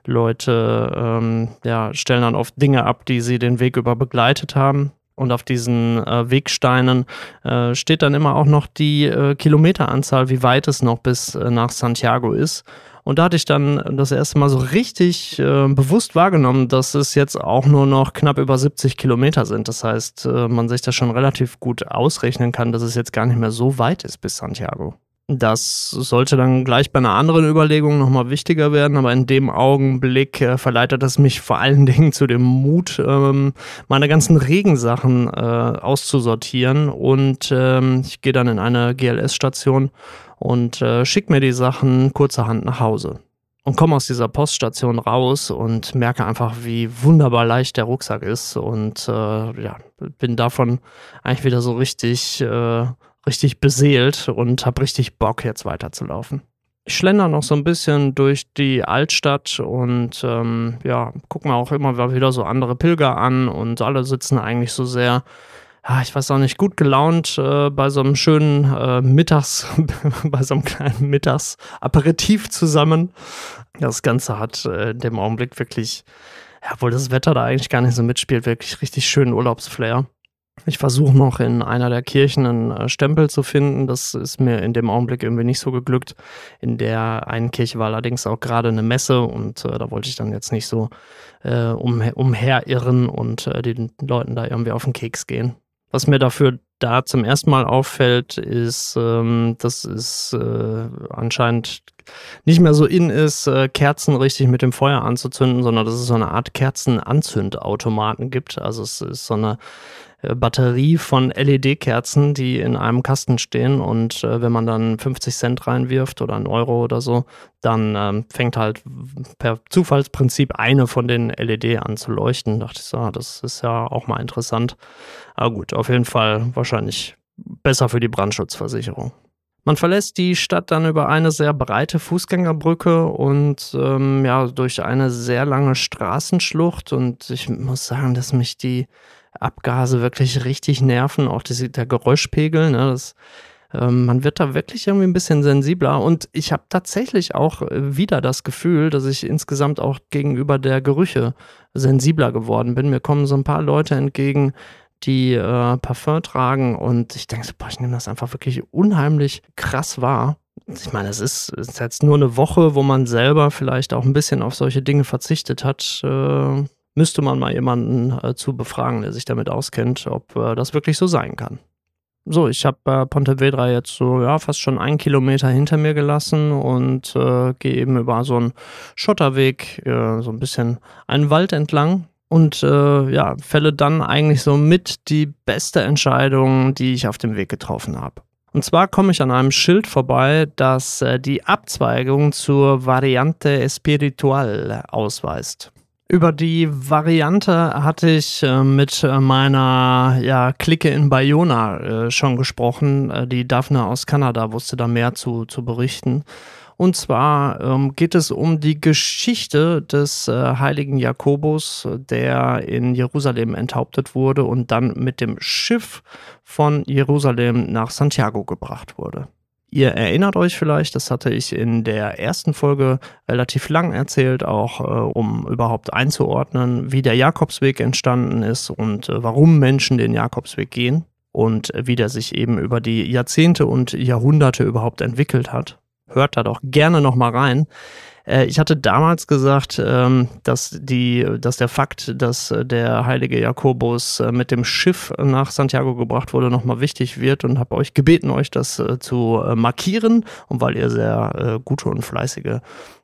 Leute ähm, ja, stellen dann oft Dinge ab, die sie den Weg über begleitet haben. Und auf diesen äh, Wegsteinen äh, steht dann immer auch noch die äh, Kilometeranzahl, wie weit es noch bis äh, nach Santiago ist. Und da hatte ich dann das erste Mal so richtig äh, bewusst wahrgenommen, dass es jetzt auch nur noch knapp über siebzig Kilometer sind. Das heißt, äh, man sich das schon relativ gut ausrechnen kann, dass es jetzt gar nicht mehr so weit ist bis Santiago. Das sollte dann gleich bei einer anderen Überlegung nochmal wichtiger werden, aber in dem Augenblick äh, verleitet es mich vor allen Dingen zu dem Mut, ähm, meine ganzen Regensachen äh, auszusortieren und ähm, ich gehe dann in eine G L S-Station und äh, schicke mir die Sachen kurzerhand nach Hause. Und komme aus dieser Poststation raus und merke einfach, wie wunderbar leicht der Rucksack ist und äh, ja, bin davon eigentlich wieder so richtig... Äh, richtig beseelt und habe richtig Bock, jetzt weiterzulaufen. Ich schlender noch so ein bisschen durch die Altstadt und ähm, ja, gucke mir auch immer wieder so andere Pilger an und alle sitzen eigentlich so sehr, ja, ich weiß auch nicht, gut gelaunt äh, bei so einem schönen äh, Mittags, bei so einem kleinen Mittagsaperitif zusammen. Das Ganze hat äh, in dem Augenblick wirklich, ja, obwohl das Wetter da eigentlich gar nicht so mitspielt, wirklich richtig schönen Urlaubsflair. Ich versuche noch in einer der Kirchen einen äh, Stempel zu finden. Das ist mir in dem Augenblick irgendwie nicht so geglückt. In der einen Kirche war allerdings auch gerade eine Messe und äh, da wollte ich dann jetzt nicht so äh, um, umherirren und äh, den Leuten da irgendwie auf den Keks gehen. Was mir dafür da zum ersten Mal auffällt, ist, ähm, dass es äh, anscheinend nicht mehr so in ist, äh, Kerzen richtig mit dem Feuer anzuzünden, sondern dass es so eine Art Kerzenanzündautomaten gibt. Also es ist so eine Batterie von L E D-Kerzen, die in einem Kasten stehen und äh, wenn man dann fünfzig Cent reinwirft oder einen Euro oder so, dann ähm, fängt halt per Zufallsprinzip eine von den L E D an zu leuchten. Da dachte ich so, ah, das ist ja auch mal interessant. Aber gut, auf jeden Fall wahrscheinlich besser für die Brandschutzversicherung. Man verlässt die Stadt dann über eine sehr breite Fußgängerbrücke und ähm, ja, durch eine sehr lange Straßenschlucht und ich muss sagen, dass mich die Abgase wirklich richtig nerven, auch das, der Geräuschpegel, ne, das, ähm, man wird da wirklich irgendwie ein bisschen sensibler und ich habe tatsächlich auch wieder das Gefühl, dass ich insgesamt auch gegenüber der Gerüche sensibler geworden bin. Mir kommen so ein paar Leute entgegen, die äh, Parfum tragen und ich denke so, boah, ich nehme das einfach wirklich unheimlich krass wahr. Ich meine, es ist, es ist jetzt nur eine Woche, wo man selber vielleicht auch ein bisschen auf solche Dinge verzichtet hat, äh, müsste man mal jemanden äh, zu befragen, der sich damit auskennt, ob äh, das wirklich so sein kann. So, ich habe äh, Pontevedra jetzt so ja fast schon einen Kilometer hinter mir gelassen und äh, gehe eben über so einen Schotterweg, äh, so ein bisschen einen Wald entlang und äh, ja, fälle dann eigentlich so mit die beste Entscheidung, die ich auf dem Weg getroffen habe. Und zwar komme ich an einem Schild vorbei, das äh, die Abzweigung zur Variante Espiritual ausweist. Über die Variante hatte ich äh, mit äh, meiner ja, Clique in Bayona äh, schon gesprochen. Äh, die Daphne aus Kanada wusste da mehr zu, zu berichten. Und zwar ähm, geht es um die Geschichte des äh, heiligen Jakobus, der in Jerusalem enthauptet wurde und dann mit dem Schiff von Jerusalem nach Santiago gebracht wurde. Ihr erinnert euch vielleicht, das hatte ich in der ersten Folge relativ lang erzählt, auch äh, um überhaupt einzuordnen, wie der Jakobsweg entstanden ist und äh, warum Menschen den Jakobsweg gehen und äh, wie der sich eben über die Jahrzehnte und Jahrhunderte überhaupt entwickelt hat. Hört da doch gerne nochmal rein. Äh, ich hatte damals gesagt, ähm, dass, die, dass der Fakt, dass äh, der heilige Jakobus äh, mit dem Schiff nach Santiago gebracht wurde, nochmal wichtig wird und habe euch gebeten, euch das äh, zu äh, markieren. Und weil ihr sehr äh, gute und fleißige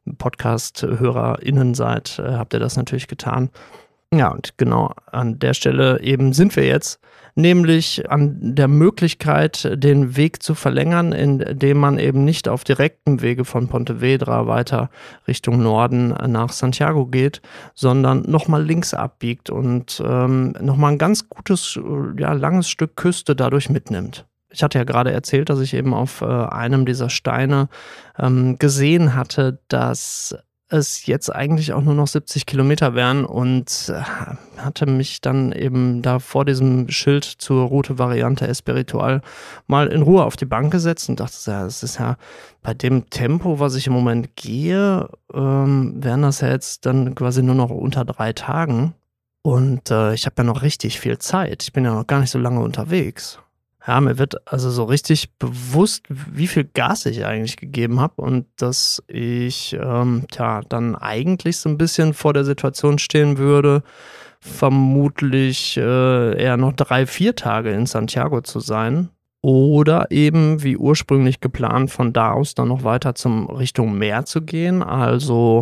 Podcast-HörerInnen seid, äh, habt ihr das natürlich getan. Ja, und genau an der Stelle eben sind wir jetzt, nämlich an der Möglichkeit, den Weg zu verlängern, indem man eben nicht auf direktem Wege von Pontevedra weiter Richtung Norden nach Santiago geht, sondern nochmal links abbiegt und ähm, nochmal ein ganz gutes, ja, langes Stück Küste dadurch mitnimmt. Ich hatte ja gerade erzählt, dass ich eben auf äh, einem dieser Steine ähm, gesehen hatte, dass es jetzt eigentlich auch nur noch siebzig Kilometer wären und hatte mich dann eben da vor diesem Schild zur Route Variante Espiritual mal in Ruhe auf die Bank gesetzt und dachte, ja, das ist ja bei dem Tempo, was ich im Moment gehe, ähm, wären das ja jetzt dann quasi nur noch unter drei Tagen und äh, ich habe ja noch richtig viel Zeit. Ich bin ja noch gar nicht so lange unterwegs. Ja, mir wird also so richtig bewusst, wie viel Gas ich eigentlich gegeben habe und dass ich ähm, tja, dann eigentlich so ein bisschen vor der Situation stehen würde, vermutlich äh, eher noch drei, vier Tage in Santiago zu sein oder eben wie ursprünglich geplant von da aus dann noch weiter zum Richtung Meer zu gehen, also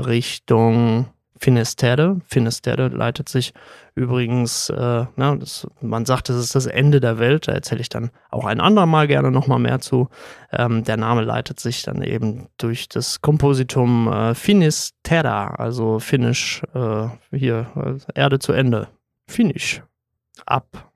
Richtung Finisterre. Finisterre leitet sich übrigens, äh, na, das, man sagt, es ist das Ende der Welt, da erzähle ich dann auch ein andermal gerne nochmal mehr zu. Ähm, der Name leitet sich dann eben durch das Kompositum äh, Finisterra, also Finnisch, äh, hier, äh, Erde zu Ende, Finish, ab.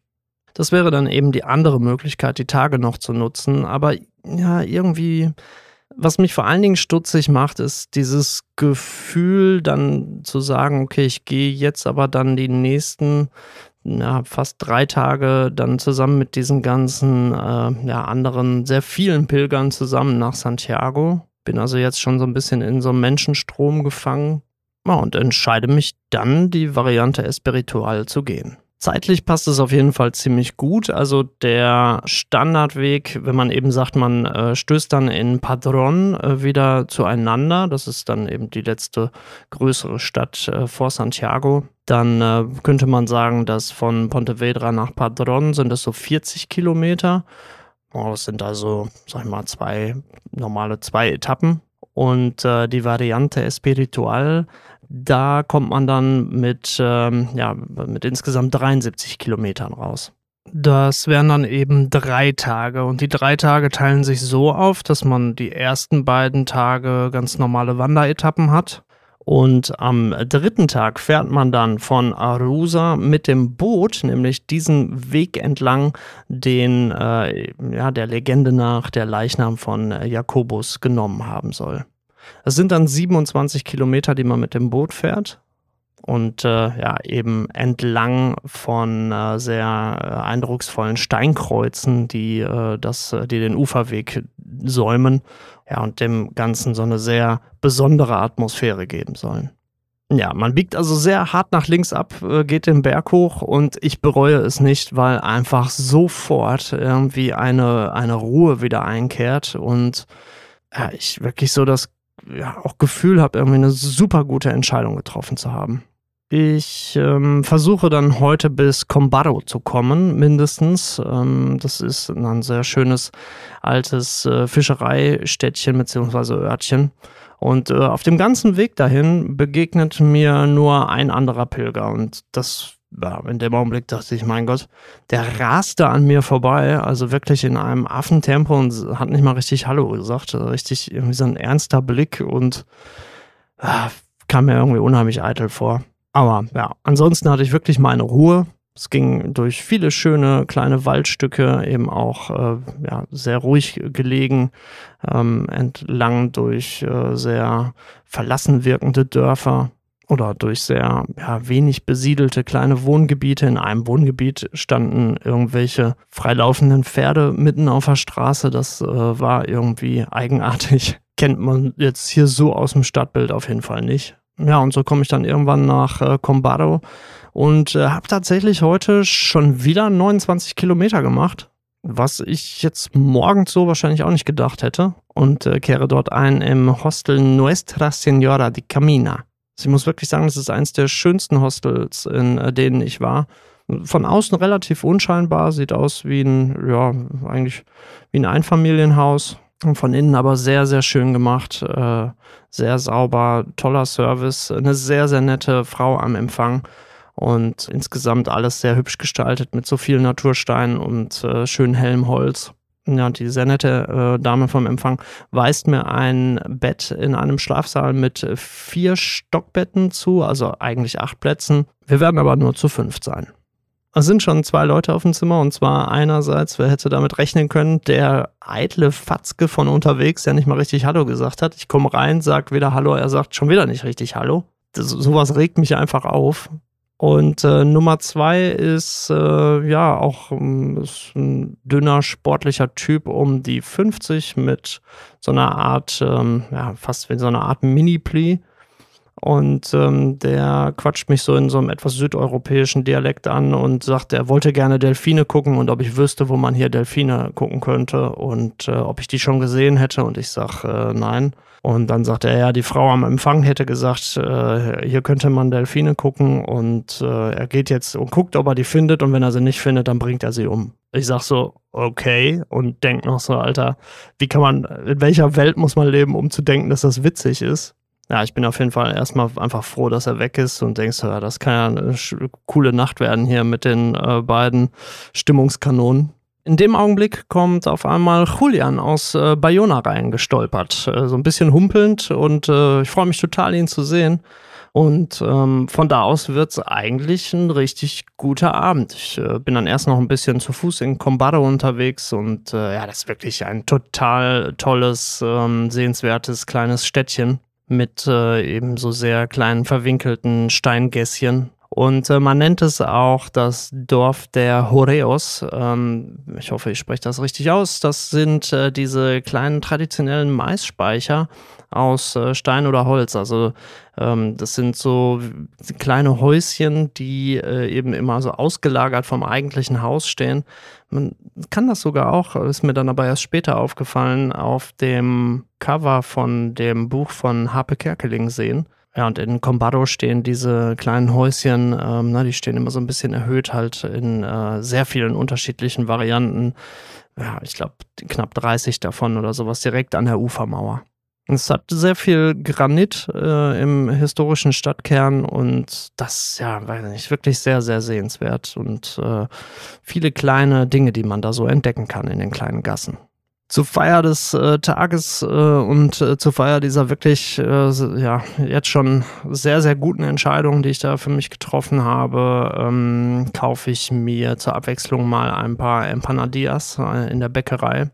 Das wäre dann eben die andere Möglichkeit, die Tage noch zu nutzen, aber ja, irgendwie... Was mich vor allen Dingen stutzig macht, ist dieses Gefühl, dann zu sagen, okay, ich gehe jetzt aber dann die nächsten ja, fast drei Tage dann zusammen mit diesen ganzen äh, ja, anderen, sehr vielen Pilgern zusammen nach Santiago. Bin also jetzt schon so ein bisschen in so einem Menschenstrom gefangen ja, und entscheide mich dann, die Variante Espiritual zu gehen. Zeitlich passt es auf jeden Fall ziemlich gut. Also der Standardweg, wenn man eben sagt, man äh, stößt dann in Padrón äh, wieder zueinander, das ist dann eben die letzte größere Stadt äh, vor Santiago, dann äh, könnte man sagen, dass von Pontevedra nach Padrón sind es so vierzig Kilometer. Oh, das sind also, sag ich mal, zwei normale zwei Etappen. Und äh, die Variante Espiritual, da kommt man dann mit, ähm, ja, mit insgesamt dreiundsiebzig Kilometern raus. Das wären dann eben drei Tage und die drei Tage teilen sich so auf, dass man die ersten beiden Tage ganz normale Wanderetappen hat und am dritten Tag fährt man dann von Arousa mit dem Boot, nämlich diesen Weg entlang, den äh, ja, der Legende nach der Leichnam von Jakobus genommen haben soll. Es sind dann siebenundzwanzig Kilometer, die man mit dem Boot fährt und äh, ja eben entlang von äh, sehr äh, eindrucksvollen Steinkreuzen, die, äh, das, die den Uferweg säumen, ja, und dem Ganzen so eine sehr besondere Atmosphäre geben sollen. Ja, man biegt also sehr hart nach links ab, äh, geht den Berg hoch und ich bereue es nicht, weil einfach sofort irgendwie eine, eine Ruhe wieder einkehrt und ja, ich wirklich so das ja, auch Gefühl habe, irgendwie eine super gute Entscheidung getroffen zu haben. Ich ähm, versuche dann heute bis Combarro zu kommen, mindestens. Ähm, das ist ein sehr schönes altes äh, Fischereistädtchen bzw. Örtchen. Und äh, auf dem ganzen Weg dahin begegnet mir nur ein anderer Pilger. Und das, ja, in dem Augenblick dachte ich, mein Gott, der raste an mir vorbei, also wirklich in einem Affentempo und hat nicht mal richtig Hallo gesagt. Richtig irgendwie so ein ernster Blick und äh, kam mir irgendwie unheimlich eitel vor. Aber ja, ansonsten hatte ich wirklich meine Ruhe. Es ging durch viele schöne kleine Waldstücke, eben auch äh, ja, sehr ruhig gelegen, ähm, entlang durch äh, sehr verlassen wirkende Dörfer oder durch sehr ja, wenig besiedelte kleine Wohngebiete. In einem Wohngebiet standen irgendwelche freilaufenden Pferde mitten auf der Straße. Das äh, war irgendwie eigenartig. Kennt man jetzt hier so aus dem Stadtbild auf jeden Fall nicht. Ja, und so komme ich dann irgendwann nach äh, Combarro und äh, habe tatsächlich heute schon wieder neunundzwanzig Kilometer gemacht, was ich jetzt morgens so wahrscheinlich auch nicht gedacht hätte und äh, kehre dort ein im Hostel Nuestra Señora de Camina. Also ich muss wirklich sagen, das ist eins der schönsten Hostels, in äh, denen ich war. Von außen relativ unscheinbar, sieht aus wie ein, ja, eigentlich wie ein Einfamilienhaus. Von innen aber sehr, sehr schön gemacht, äh, sehr sauber, toller Service, eine sehr, sehr nette Frau am Empfang und insgesamt alles sehr hübsch gestaltet mit so vielen Natursteinen und äh, schön hellem Holz. Ja, und die sehr nette äh, Dame vom Empfang weist mir ein Bett in einem Schlafsaal mit vier Stockbetten zu, also eigentlich acht Plätzen. Wir werden aber nur zu fünft sein. Es sind schon zwei Leute auf dem Zimmer und zwar einerseits, wer hätte damit rechnen können, der eitle Fatzke von unterwegs, der nicht mal richtig Hallo gesagt hat. Ich komme rein, sagt wieder Hallo, er sagt schon wieder nicht richtig Hallo. Das, sowas regt mich einfach auf. Und äh, Nummer zwei ist äh, ja auch ähm, ist ein dünner, sportlicher Typ um die fünfzig mit so einer Art, ähm, ja fast wie so einer Art Mini-Pli. Und ähm, der quatscht mich so in so einem etwas südeuropäischen Dialekt an und sagt, er wollte gerne Delfine gucken und ob ich wüsste, wo man hier Delfine gucken könnte und äh, ob ich die schon gesehen hätte. Und ich sag, äh, nein. Und dann sagt er, ja, die Frau am Empfang hätte gesagt, äh, hier könnte man Delfine gucken. Und äh, er geht jetzt und guckt, ob er die findet. Und wenn er sie nicht findet, dann bringt er sie um. Ich sag so, okay. Und denk noch so, Alter, wie kann man, in welcher Welt muss man leben, um zu denken, dass das witzig ist? Ja, ich bin auf jeden Fall erstmal einfach froh, dass er weg ist und denkst, ja, das kann ja eine coole Nacht werden hier mit den äh, beiden Stimmungskanonen. In dem Augenblick kommt auf einmal Julian aus äh, Bayona reingestolpert, äh, so ein bisschen humpelnd und äh, ich freue mich total, ihn zu sehen. Und ähm, von da aus wird es eigentlich ein richtig guter Abend. Ich äh, bin dann erst noch ein bisschen zu Fuß in Combaro unterwegs und äh, ja, das ist wirklich ein total tolles, ähm, sehenswertes kleines Städtchen mit äh, eben so sehr kleinen verwinkelten Steingässchen. Und äh, man nennt es auch das Dorf der Horeos. Ähm, ich hoffe, ich spreche das richtig aus. Das sind äh, diese kleinen traditionellen Maisspeicher aus äh, Stein oder Holz. Also ähm, das sind so kleine Häuschen, die äh, eben immer so ausgelagert vom eigentlichen Haus stehen. Man kann das sogar auch, ist mir dann aber erst später aufgefallen, auf dem Cover von dem Buch von Harpe Kerkeling sehen. Ja, und in Combaro stehen diese kleinen Häuschen, ähm, na, die stehen immer so ein bisschen erhöht halt in äh, sehr vielen unterschiedlichen Varianten. Ja, ich glaube knapp dreißig davon oder sowas direkt an der Ufermauer. Es hat sehr viel Granit äh, im historischen Stadtkern und das, ja, weiß nicht, wirklich sehr, sehr sehenswert und äh, viele kleine Dinge, die man da so entdecken kann in den kleinen Gassen. Zur Feier des äh, Tages äh, und äh, zur Feier dieser wirklich, äh, ja, jetzt schon sehr, sehr guten Entscheidungen, die ich da für mich getroffen habe, ähm, kaufe ich mir zur Abwechslung mal ein paar Empanadillas äh, in der Bäckerei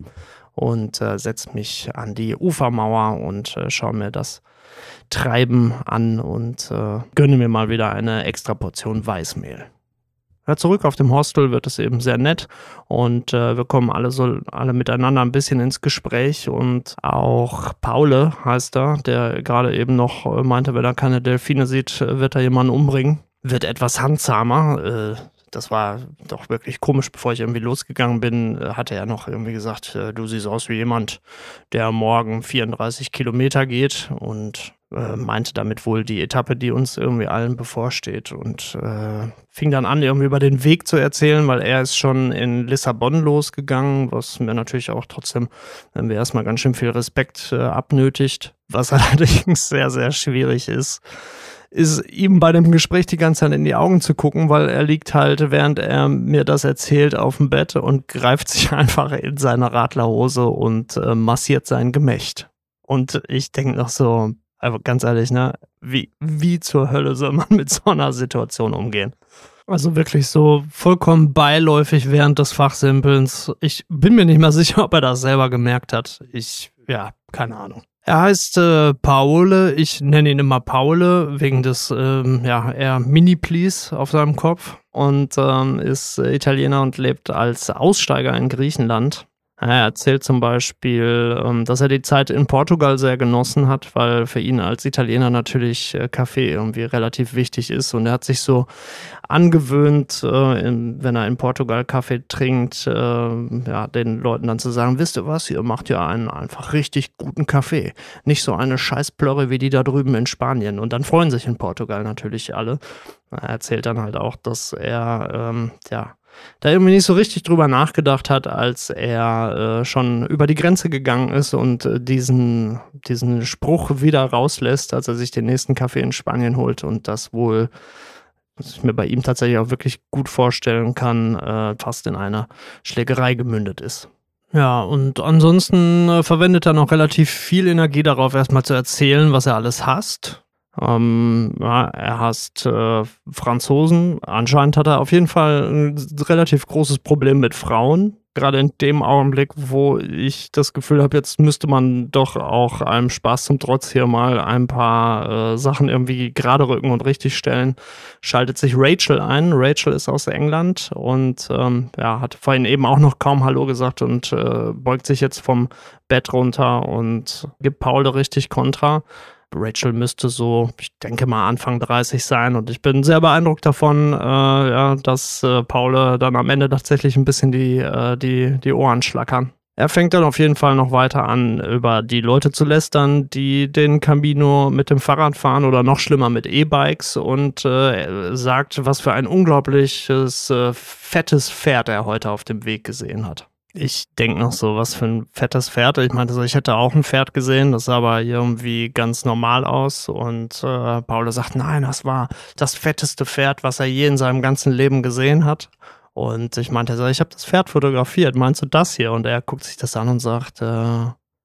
und äh, setze mich an die Ufermauer und äh, schaue mir das Treiben an und äh, gönne mir mal wieder eine extra Portion Weißmehl. Ja, zurück auf dem Hostel wird es eben sehr nett und äh, wir kommen alle so alle miteinander ein bisschen ins Gespräch und auch Paule heißt er, der gerade eben noch meinte, wenn er keine Delfine sieht, wird er jemanden umbringen. Wird etwas handzahmer. Äh, das war doch wirklich komisch, bevor ich irgendwie losgegangen bin, hatte er noch irgendwie gesagt, äh, du siehst aus wie jemand, der morgen vierunddreißig Kilometer geht und äh, meinte damit wohl die Etappe, die uns irgendwie allen bevorsteht und äh, fing dann an, irgendwie über den Weg zu erzählen, weil er ist schon in Lissabon losgegangen, was mir natürlich auch trotzdem, wenn wir erstmal ganz schön viel Respekt äh, abnötigt, was allerdings sehr, sehr schwierig ist, ist ihm bei dem Gespräch die ganze Zeit in die Augen zu gucken, weil er liegt halt, während er mir das erzählt, auf dem Bett und greift sich einfach in seine Radlerhose und äh, massiert sein Gemächt. Und ich denke noch so, also ganz ehrlich, ne, wie, wie zur Hölle soll man mit so einer Situation umgehen? Also wirklich so vollkommen beiläufig während des Fachsimpelns. Ich bin mir nicht mehr sicher, ob er das selber gemerkt hat. Ich, ja, keine Ahnung. Er heißt äh, Paole, ich nenne ihn immer Paole, wegen des, ähm, ja, eher Mini-Please auf seinem Kopf und ähm, ist äh, Italiener und lebt als Aussteiger in Griechenland. Er erzählt zum Beispiel, ähm, dass er die Zeit in Portugal sehr genossen hat, weil für ihn als Italiener natürlich äh, Kaffee irgendwie relativ wichtig ist und er hat sich so angewöhnt, äh, in, wenn er in Portugal Kaffee trinkt, äh, ja, den Leuten dann zu sagen, wisst ihr was, ihr macht ja einen einfach richtig guten Kaffee. Nicht so eine Scheißplörre wie die da drüben in Spanien. Und dann freuen sich in Portugal natürlich alle. Er erzählt dann halt auch, dass er, ähm, ja, da irgendwie nicht so richtig drüber nachgedacht hat, als er äh, schon über die Grenze gegangen ist und äh, diesen, diesen Spruch wieder rauslässt, als er sich den nächsten Kaffee in Spanien holt und das wohl, was ich mir bei ihm tatsächlich auch wirklich gut vorstellen kann, äh, fast in einer Schlägerei gemündet ist. Ja, und ansonsten äh, verwendet er noch relativ viel Energie darauf, erstmal zu erzählen, was er alles hasst. Ähm, ja, er hasst äh, Franzosen. Anscheinend hat er auf jeden Fall ein relativ großes Problem mit Frauen. Gerade in dem Augenblick, wo ich das Gefühl habe, jetzt müsste man doch auch einem Spaß zum Trotz hier mal ein paar äh, Sachen irgendwie gerade rücken und richtig stellen, schaltet sich Rachel ein. Rachel ist aus England und ähm, ja, hat vorhin eben auch noch kaum Hallo gesagt und äh, beugt sich jetzt vom Bett runter und gibt Paul richtig Kontra. Rachel müsste so, ich denke mal, Anfang dreißig sein und ich bin sehr beeindruckt davon, äh, ja, dass äh, Paul dann am Ende tatsächlich ein bisschen die, äh, die, die Ohren schlackern. Er fängt dann auf jeden Fall noch weiter an, über die Leute zu lästern, die den Camino mit dem Fahrrad fahren oder noch schlimmer mit E-Bikes und äh, sagt, was für ein unglaubliches, äh, fettes Pferd er heute auf dem Weg gesehen hat. Ich denke noch so, was für ein fettes Pferd. Ich meinte so, ich hätte auch ein Pferd gesehen, das sah aber irgendwie ganz normal aus. Und äh, Paul sagt, nein, das war das fetteste Pferd, was er je in seinem ganzen Leben gesehen hat. Und ich meinte so, ich habe das Pferd fotografiert, meinst du das hier? Und er guckt sich das an und sagt, äh,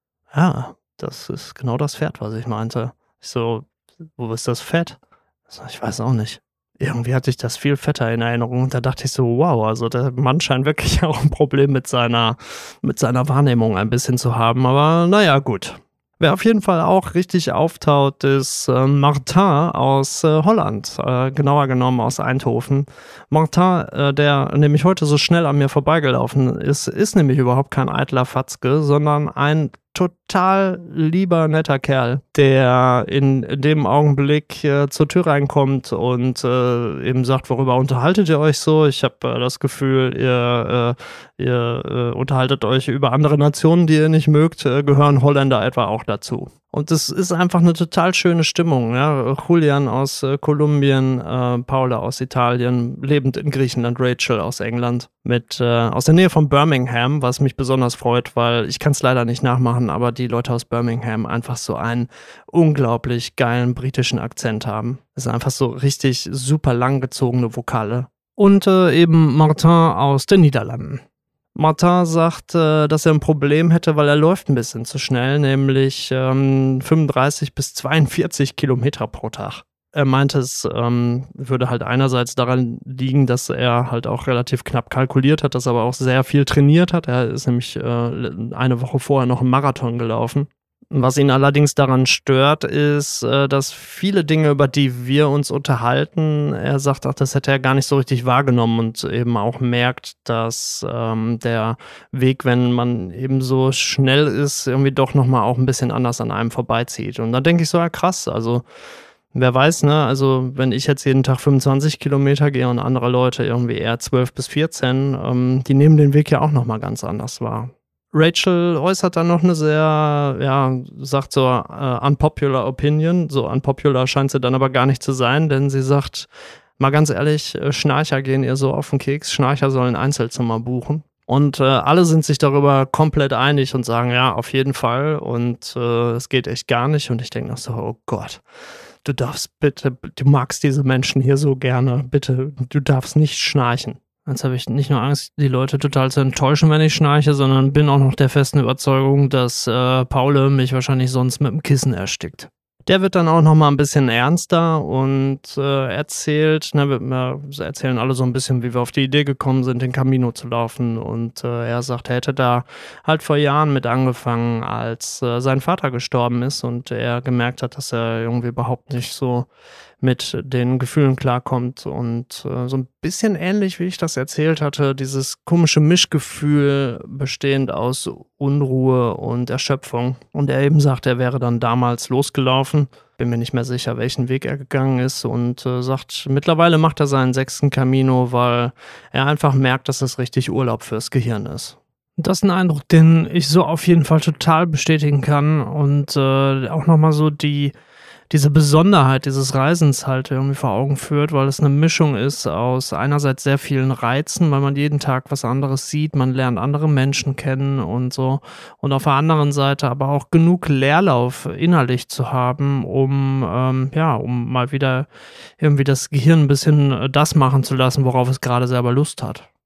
ja, das ist genau das Pferd, was ich meinte. Ich so, wo ist das Fett? Ich so, ich weiß auch nicht. Irgendwie hatte ich das viel fetter in Erinnerung und da dachte ich so, wow, also der Mann scheint wirklich auch ein Problem mit seiner, mit seiner Wahrnehmung ein bisschen zu haben, aber naja, gut. Wer auf jeden Fall auch richtig auftaut, ist äh, Martin aus äh, Holland, äh, genauer genommen aus Eindhoven. Martin, äh, der nämlich heute so schnell an mir vorbeigelaufen ist, ist nämlich überhaupt kein eitler Fatzke, sondern ein total lieber, netter Kerl, der in dem Augenblick äh, zur Tür reinkommt und äh, eben sagt, worüber unterhaltet ihr euch so? Ich habe äh, das Gefühl, ihr, äh, ihr äh, unterhaltet euch über andere Nationen, die ihr nicht mögt, äh, gehören Holländer etwa auch dazu. Und es ist einfach eine total schöne Stimmung. Ja? Julian aus äh, Kolumbien, äh, Paula aus Italien, lebend in Griechenland, Rachel aus England, mit äh, aus der Nähe von Birmingham, was mich besonders freut, weil ich kann es leider nicht nachmachen, aber die Leute aus Birmingham einfach so einen unglaublich geilen britischen Akzent haben. Das ist einfach so richtig super langgezogene Vokale. Und äh, eben Martin aus den Niederlanden. Martin sagt, äh, dass er ein Problem hätte, weil er läuft ein bisschen zu schnell, nämlich ähm, fünfunddreißig bis zweiundvierzig Kilometer pro Tag. Er meinte, es ähm, würde halt einerseits daran liegen, dass er halt auch relativ knapp kalkuliert hat, dass er aber auch sehr viel trainiert hat. Er ist nämlich äh, eine Woche vorher noch einen Marathon gelaufen. Was ihn allerdings daran stört, ist, äh, dass viele Dinge, über die wir uns unterhalten, er sagt, ach, das hätte er gar nicht so richtig wahrgenommen und eben auch merkt, dass ähm, der Weg, wenn man eben so schnell ist, irgendwie doch nochmal auch ein bisschen anders an einem vorbeizieht. Und dann denke ich so, ja krass, also wer weiß, ne, also wenn ich jetzt jeden Tag fünfundzwanzig Kilometer gehe und andere Leute irgendwie eher zwölf bis vierzehn, ähm, die nehmen den Weg ja auch nochmal ganz anders wahr. Rachel äußert dann noch eine sehr, ja, sagt so uh, unpopular Opinion, so unpopular scheint sie dann aber gar nicht zu sein, denn sie sagt, mal ganz ehrlich, Schnarcher gehen ihr so auf den Keks, Schnarcher sollen Einzelzimmer buchen. Und äh, alle sind sich darüber komplett einig und sagen, ja, auf jeden Fall und äh, es geht echt gar nicht und ich denke noch so, oh Gott. Du darfst bitte, du magst diese Menschen hier so gerne, bitte, du darfst nicht schnarchen. Jetzt habe ich nicht nur Angst, die Leute total zu enttäuschen, wenn ich schnarche, sondern bin auch noch der festen Überzeugung, dass äh, Paul mich wahrscheinlich sonst mit dem Kissen erstickt. Der wird dann auch noch mal ein bisschen ernster und äh, erzählt, ne, wir erzählen alle so ein bisschen, wie wir auf die Idee gekommen sind, den Camino zu laufen. Und äh, er sagt, er hätte da halt vor Jahren mit angefangen, als äh, sein Vater gestorben ist und er gemerkt hat, dass er irgendwie überhaupt nicht so mit den Gefühlen klarkommt und äh, so ein bisschen ähnlich, wie ich das erzählt hatte, dieses komische Mischgefühl bestehend aus Unruhe und Erschöpfung. Und er eben sagt, er wäre dann damals losgelaufen, bin mir nicht mehr sicher, welchen Weg er gegangen ist und äh, sagt, mittlerweile macht er seinen sechsten Camino, weil er einfach merkt, dass das richtig Urlaub fürs Gehirn ist. Das ist ein Eindruck, den ich so auf jeden Fall total bestätigen kann und äh, auch nochmal so die diese Besonderheit dieses Reisens halt irgendwie vor Augen führt, weil es eine Mischung ist aus einerseits sehr vielen Reizen, weil man jeden Tag was anderes sieht, man lernt andere Menschen kennen und so und auf der anderen Seite aber auch genug Leerlauf innerlich zu haben, um ähm, ja, um mal wieder irgendwie das Gehirn ein bisschen das machen zu lassen, worauf es gerade selber Lust hat.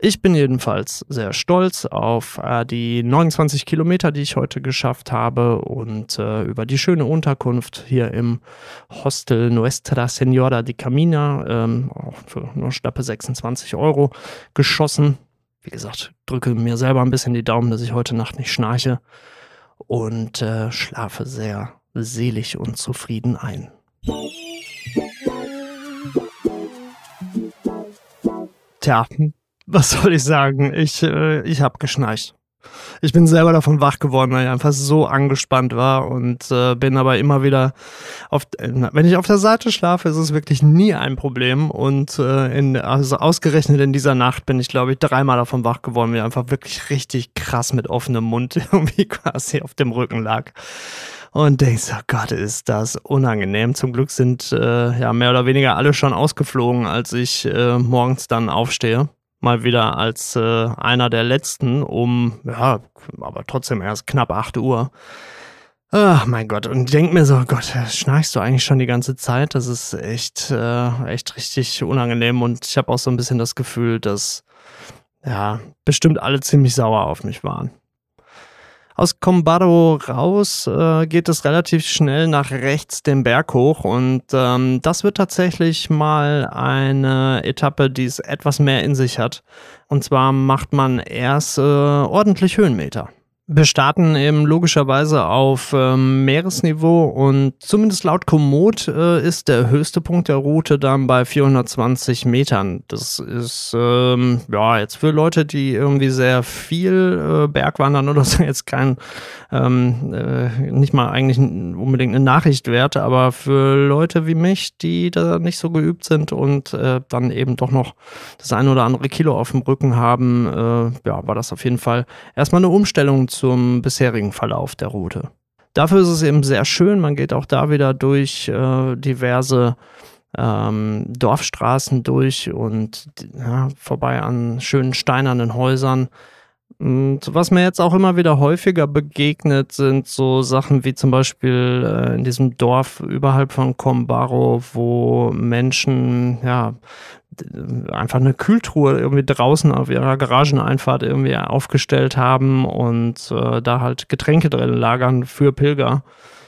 Ich bin jedenfalls sehr stolz auf äh, die neunundzwanzig Kilometer, die ich heute geschafft habe und äh, über die schöne Unterkunft hier im Hostel Nuestra Señora de Camina, ähm, auch für nur schlappe sechsundzwanzig Euro geschossen. Wie gesagt, drücke mir selber ein bisschen die Daumen, dass ich heute Nacht nicht schnarche und äh, schlafe sehr selig und zufrieden ein. Tja, was soll ich sagen? Ich, äh, ich habe geschnarcht. Ich bin selber davon wach geworden, weil ich einfach so angespannt war und äh, bin aber immer wieder, auf, wenn ich auf der Seite schlafe, ist es wirklich nie ein Problem und äh, in, also ausgerechnet in dieser Nacht bin ich, glaube ich, dreimal davon wach geworden, weil ich einfach wirklich richtig krass mit offenem Mund irgendwie quasi auf dem Rücken lag. Und denkst, oh Gott, ist das unangenehm. Zum Glück sind äh, ja mehr oder weniger alle schon ausgeflogen, als ich äh, morgens dann aufstehe. Mal wieder als äh, einer der Letzten um, ja, aber trotzdem erst knapp acht Uhr. Ach mein Gott, und ich denk mir so, Gott, schnarchst du eigentlich schon die ganze Zeit? Das ist echt, äh, echt richtig unangenehm und ich habe auch so ein bisschen das Gefühl, dass ja bestimmt alle ziemlich sauer auf mich waren. Aus Combarro raus äh, geht es relativ schnell nach rechts den Berg hoch und ähm, das wird tatsächlich mal eine Etappe, die es etwas mehr in sich hat. Und zwar macht man erst äh, ordentlich Höhenmeter. Wir starten eben logischerweise auf ähm, Meeresniveau und zumindest laut Komoot äh, ist der höchste Punkt der Route dann bei vierhundertzwanzig Metern. Das ist ähm, ja jetzt für Leute, die irgendwie sehr viel äh, Bergwandern oder so jetzt kein, ähm, äh, nicht mal eigentlich unbedingt eine Nachricht wert, aber für Leute wie mich, die da nicht so geübt sind und äh, dann eben doch noch das ein oder andere Kilo auf dem Rücken haben, äh, ja, war das auf jeden Fall erstmal eine Umstellung zum bisherigen Verlauf der Route. Dafür ist es eben sehr schön, man geht auch da wieder durch äh, diverse ähm, Dorfstraßen durch und ja, vorbei an schönen steinernen Häusern. Und was mir jetzt auch immer wieder häufiger begegnet, sind so Sachen wie zum Beispiel äh, in diesem Dorf überhalb von Combarro, wo Menschen ja einfach eine Kühltruhe irgendwie draußen auf ihrer Garageneinfahrt irgendwie aufgestellt haben und äh, da halt Getränke drin lagern für Pilger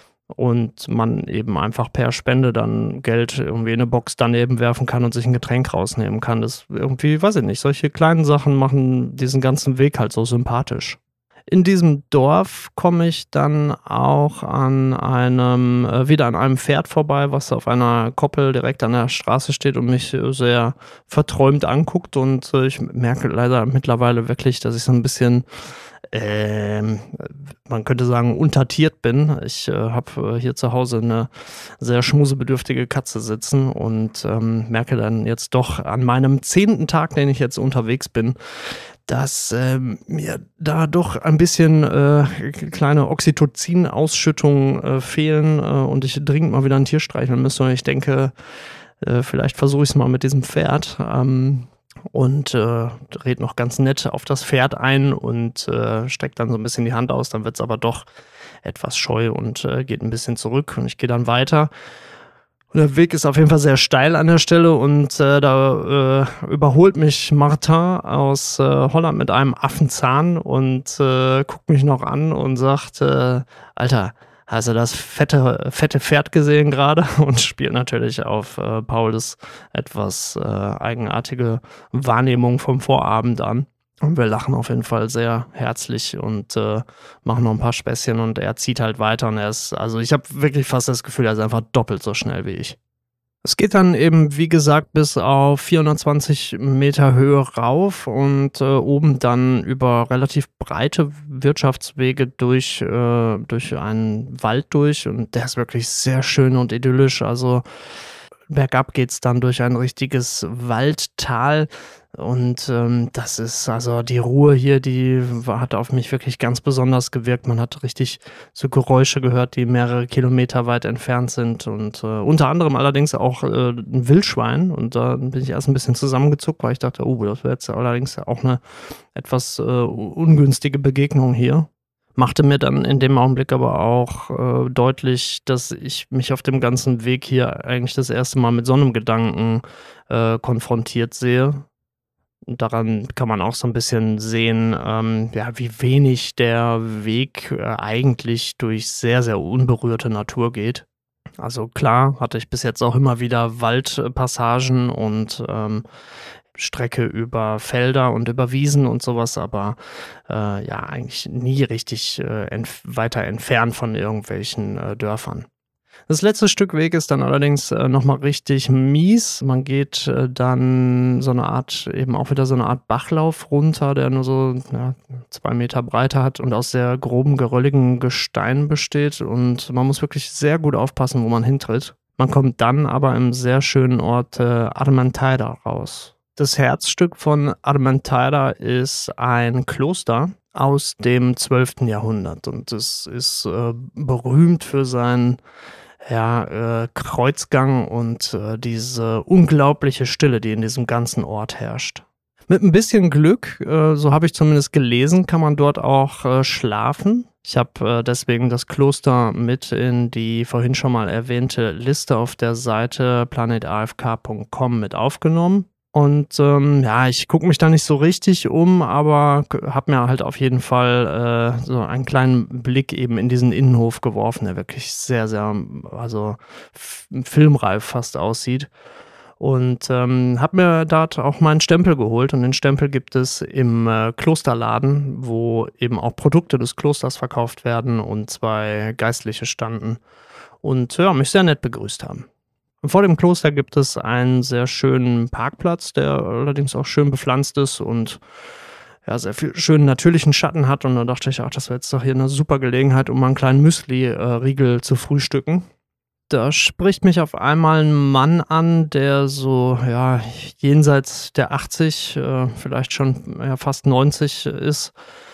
und man eben einfach per Spende dann Geld irgendwie in eine Box daneben werfen kann und sich ein Getränk rausnehmen kann. Das irgendwie, weiß ich nicht, solche kleinen Sachen machen diesen ganzen Weg halt so sympathisch. In diesem Dorf komme ich dann auch an einem, äh, wieder an einem Pferd vorbei, was auf einer Koppel direkt an der Straße steht und mich sehr verträumt anguckt und äh, ich merke leider mittlerweile wirklich, dass ich so ein bisschen, ähm, man könnte sagen, untertiert bin. Ich äh, habe äh, hier zu Hause eine sehr schmusebedürftige Katze sitzen und ähm, merke dann jetzt doch an meinem zehnten Tag, den ich jetzt unterwegs bin, dass äh, mir da doch ein bisschen äh, kleine Oxytocin-Ausschüttungen äh, fehlen äh, und ich dringend mal wieder ein Tier streicheln müsste. Und ich denke, äh, vielleicht versuche ich es mal mit diesem Pferd ähm, und äh, red noch ganz nett auf das Pferd ein und äh, streckt dann so ein bisschen die Hand aus. Dann wird es aber doch etwas scheu und äh, geht ein bisschen zurück und ich gehe dann weiter. Und der Weg ist auf jeden Fall sehr steil an der Stelle und äh, da äh, überholt mich Martin aus äh, Holland mit einem Affenzahn und äh, guckt mich noch an und sagt, äh, Alter, hast du das fette, fette Pferd gesehen gerade? Und spielt natürlich auf äh, Pauls etwas äh, eigenartige Wahrnehmung vom Vorabend an. Und wir lachen auf jeden Fall sehr herzlich und äh, machen noch ein paar Späßchen und er zieht halt weiter und er ist, also ich habe wirklich fast das Gefühl, er ist einfach doppelt so schnell wie ich. Es geht dann eben, wie gesagt, bis auf vierhundertzwanzig Meter Höhe rauf und äh, oben dann über relativ breite Wirtschaftswege durch, äh, durch einen Wald durch und der ist wirklich sehr schön und idyllisch, also bergab geht's dann durch ein richtiges Waldtal. Und ähm, das ist, also die Ruhe hier, die war, hat auf mich wirklich ganz besonders gewirkt. Man hat richtig so Geräusche gehört, die mehrere Kilometer weit entfernt sind. Und äh, unter anderem allerdings auch äh, ein Wildschwein. Und da bin ich erst ein bisschen zusammengezuckt, weil ich dachte, oh, das wäre jetzt allerdings auch eine etwas äh, ungünstige Begegnung hier. Machte mir dann in dem Augenblick aber auch äh, deutlich, dass ich mich auf dem ganzen Weg hier eigentlich das erste Mal mit so einem Gedanken äh, konfrontiert sehe. daran kann man auch so ein bisschen sehen, ähm, ja, wie wenig der Weg äh, eigentlich durch sehr, sehr unberührte Natur geht. Also klar hatte ich bis jetzt auch immer wieder Waldpassagen und ähm, Strecke über Felder und über Wiesen und sowas, aber äh, ja, eigentlich nie richtig äh, entf- weiter entfernt von irgendwelchen äh, Dörfern. Das letzte Stück Weg ist dann allerdings äh, nochmal richtig mies. Man geht äh, dann so eine Art, eben auch wieder so eine Art Bachlauf runter, der nur so ja, zwei Meter Breite hat und aus sehr groben, gerölligen Gestein besteht. Und man muss wirklich sehr gut aufpassen, wo man hintritt. Man kommt dann aber im sehr schönen Ort äh, Armenteira raus. Das Herzstück von Armenteira ist ein Kloster aus dem zwölften Jahrhundert. Und es ist äh, berühmt für seinen ja, äh, Kreuzgang und äh, diese unglaubliche Stille, die in diesem ganzen Ort herrscht. Mit ein bisschen Glück, äh, so habe ich zumindest gelesen, kann man dort auch äh, schlafen. Ich habe äh, deswegen das Kloster mit in die vorhin schon mal erwähnte Liste auf der Seite planet a f k punkt com mit aufgenommen. Und ähm, ja, ich gucke mich da nicht so richtig um, aber habe mir halt auf jeden Fall äh, so einen kleinen Blick eben in diesen Innenhof geworfen, der wirklich sehr, sehr, also f- filmreif fast aussieht. Und ähm, habe mir dort auch meinen Stempel geholt. Und den Stempel gibt es im äh, Klosterladen, wo eben auch Produkte des Klosters verkauft werden und zwei Geistliche standen und ja, mich sehr nett begrüßt haben. Vor dem Kloster gibt es einen sehr schönen Parkplatz, der allerdings auch schön bepflanzt ist und ja, sehr viel schönen natürlichen Schatten hat. Und da dachte ich, ach, das wäre jetzt doch hier eine super Gelegenheit, um mal einen kleinen Müsli-Riegel zu frühstücken. Da spricht mich auf einmal ein Mann an, der so ja jenseits der achtzig, äh, vielleicht schon ja, fast neunzig ist,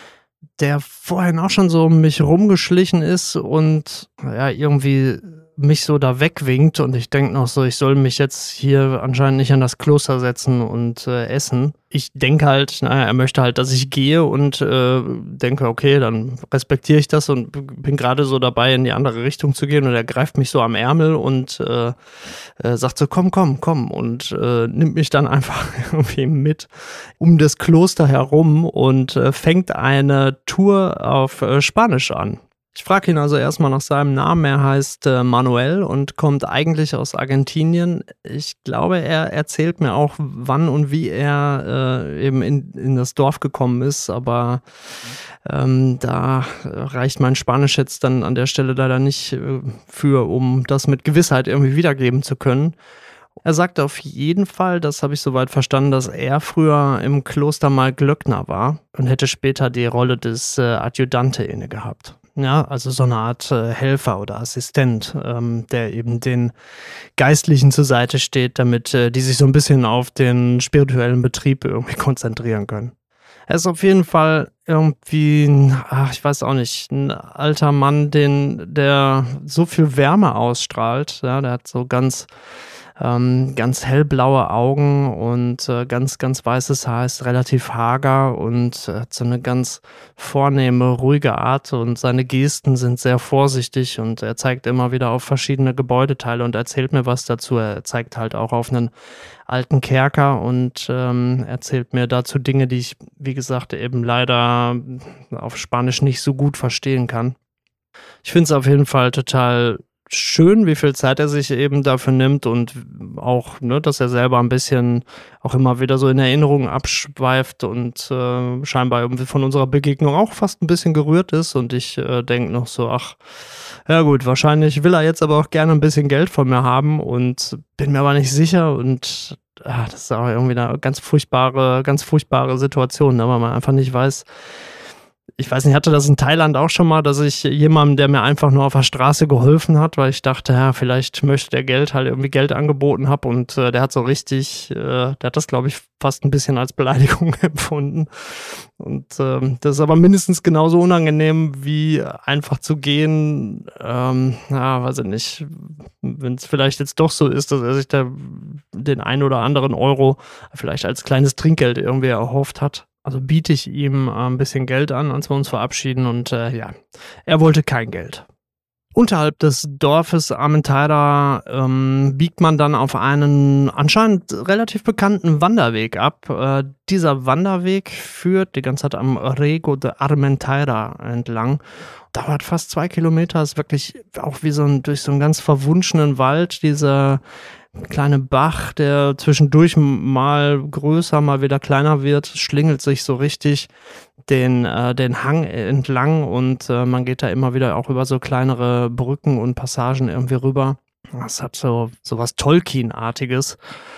der vorhin auch schon so um mich rumgeschlichen ist und ja irgendwie mich so da wegwinkt und ich denke noch so, ich soll mich jetzt hier anscheinend nicht an das Kloster setzen und äh, essen. Ich denke halt, naja, er möchte halt, dass ich gehe und äh, denke, okay, dann respektiere ich das und bin gerade so dabei, in die andere Richtung zu gehen und er greift mich so am Ärmel und äh, äh, sagt so, komm, komm, komm und äh, nimmt mich dann einfach irgendwie mit um das Kloster herum und äh, fängt eine Tour auf äh, Spanisch an. Ich frage ihn also erstmal nach seinem Namen. Er heißt äh, Manuel und kommt eigentlich aus Argentinien. Ich glaube, er erzählt mir auch, wann und wie er äh, eben in, in das Dorf gekommen ist, aber ähm, da reicht mein Spanisch jetzt dann an der Stelle leider nicht äh, für, um das mit Gewissheit irgendwie wiedergeben zu können. Er sagte auf jeden Fall, das habe ich soweit verstanden, dass er früher im Kloster mal Glöckner war und hätte später die Rolle des äh, Adjutante inne gehabt. Ja, also so eine Art äh, Helfer oder Assistent, ähm, der eben den Geistlichen zur Seite steht, damit äh, die sich so ein bisschen auf den spirituellen Betrieb irgendwie konzentrieren können. Er ist auf jeden Fall irgendwie, ach, ich weiß auch nicht, ein alter Mann, den, der so viel Wärme ausstrahlt. Ja, der hat so ganz Ähm, ganz hellblaue Augen und äh, ganz, ganz weißes Haar, ist relativ hager und äh, hat so eine ganz vornehme, ruhige Art und seine Gesten sind sehr vorsichtig und er zeigt immer wieder auf verschiedene Gebäudeteile und erzählt mir was dazu. Er zeigt halt auch auf einen alten Kerker und ähm, erzählt mir dazu Dinge, die ich, wie gesagt, eben leider auf Spanisch nicht so gut verstehen kann. Ich finde es auf jeden Fall total schön, wie viel Zeit er sich eben dafür nimmt und auch, ne, dass er selber ein bisschen auch immer wieder so in Erinnerungen abschweift und äh, scheinbar irgendwie von unserer Begegnung auch fast ein bisschen gerührt ist und ich äh, denke noch so, ach, ja gut, wahrscheinlich will er jetzt aber auch gerne ein bisschen Geld von mir haben und bin mir aber nicht sicher und ah, das ist auch irgendwie eine ganz furchtbare, ganz furchtbare Situation, ne, weil man einfach nicht weiß. Ich weiß nicht, hatte das in Thailand auch schon mal, dass ich jemandem, der mir einfach nur auf der Straße geholfen hat, weil ich dachte, ja, vielleicht möchte der Geld, halt irgendwie Geld angeboten habe und äh, der hat so richtig, äh, der hat das, glaube ich, fast ein bisschen als Beleidigung empfunden. Und ähm, das ist aber mindestens genauso unangenehm, wie einfach zu gehen, ähm, ja, weiß ich nicht, wenn es vielleicht jetzt doch so ist, dass er sich da den ein oder anderen Euro vielleicht als kleines Trinkgeld irgendwie erhofft hat. Also biete ich ihm äh, ein bisschen Geld an, als wir uns verabschieden und äh, ja, er wollte kein Geld. Unterhalb des Dorfes Armenteira ähm, biegt man dann auf einen anscheinend relativ bekannten Wanderweg ab. Äh, dieser Wanderweg führt die ganze Zeit am Rego de Armenteira entlang. Dauert fast zwei Kilometer, ist wirklich auch wie so ein, durch so einen ganz verwunschenen Wald, dieser kleine Bach, der zwischendurch mal größer, mal wieder kleiner wird, schlingelt sich so richtig den, äh, den Hang entlang und äh, man geht da immer wieder auch über so kleinere Brücken und Passagen irgendwie rüber. Das hat so, so was Tolkien-artiges.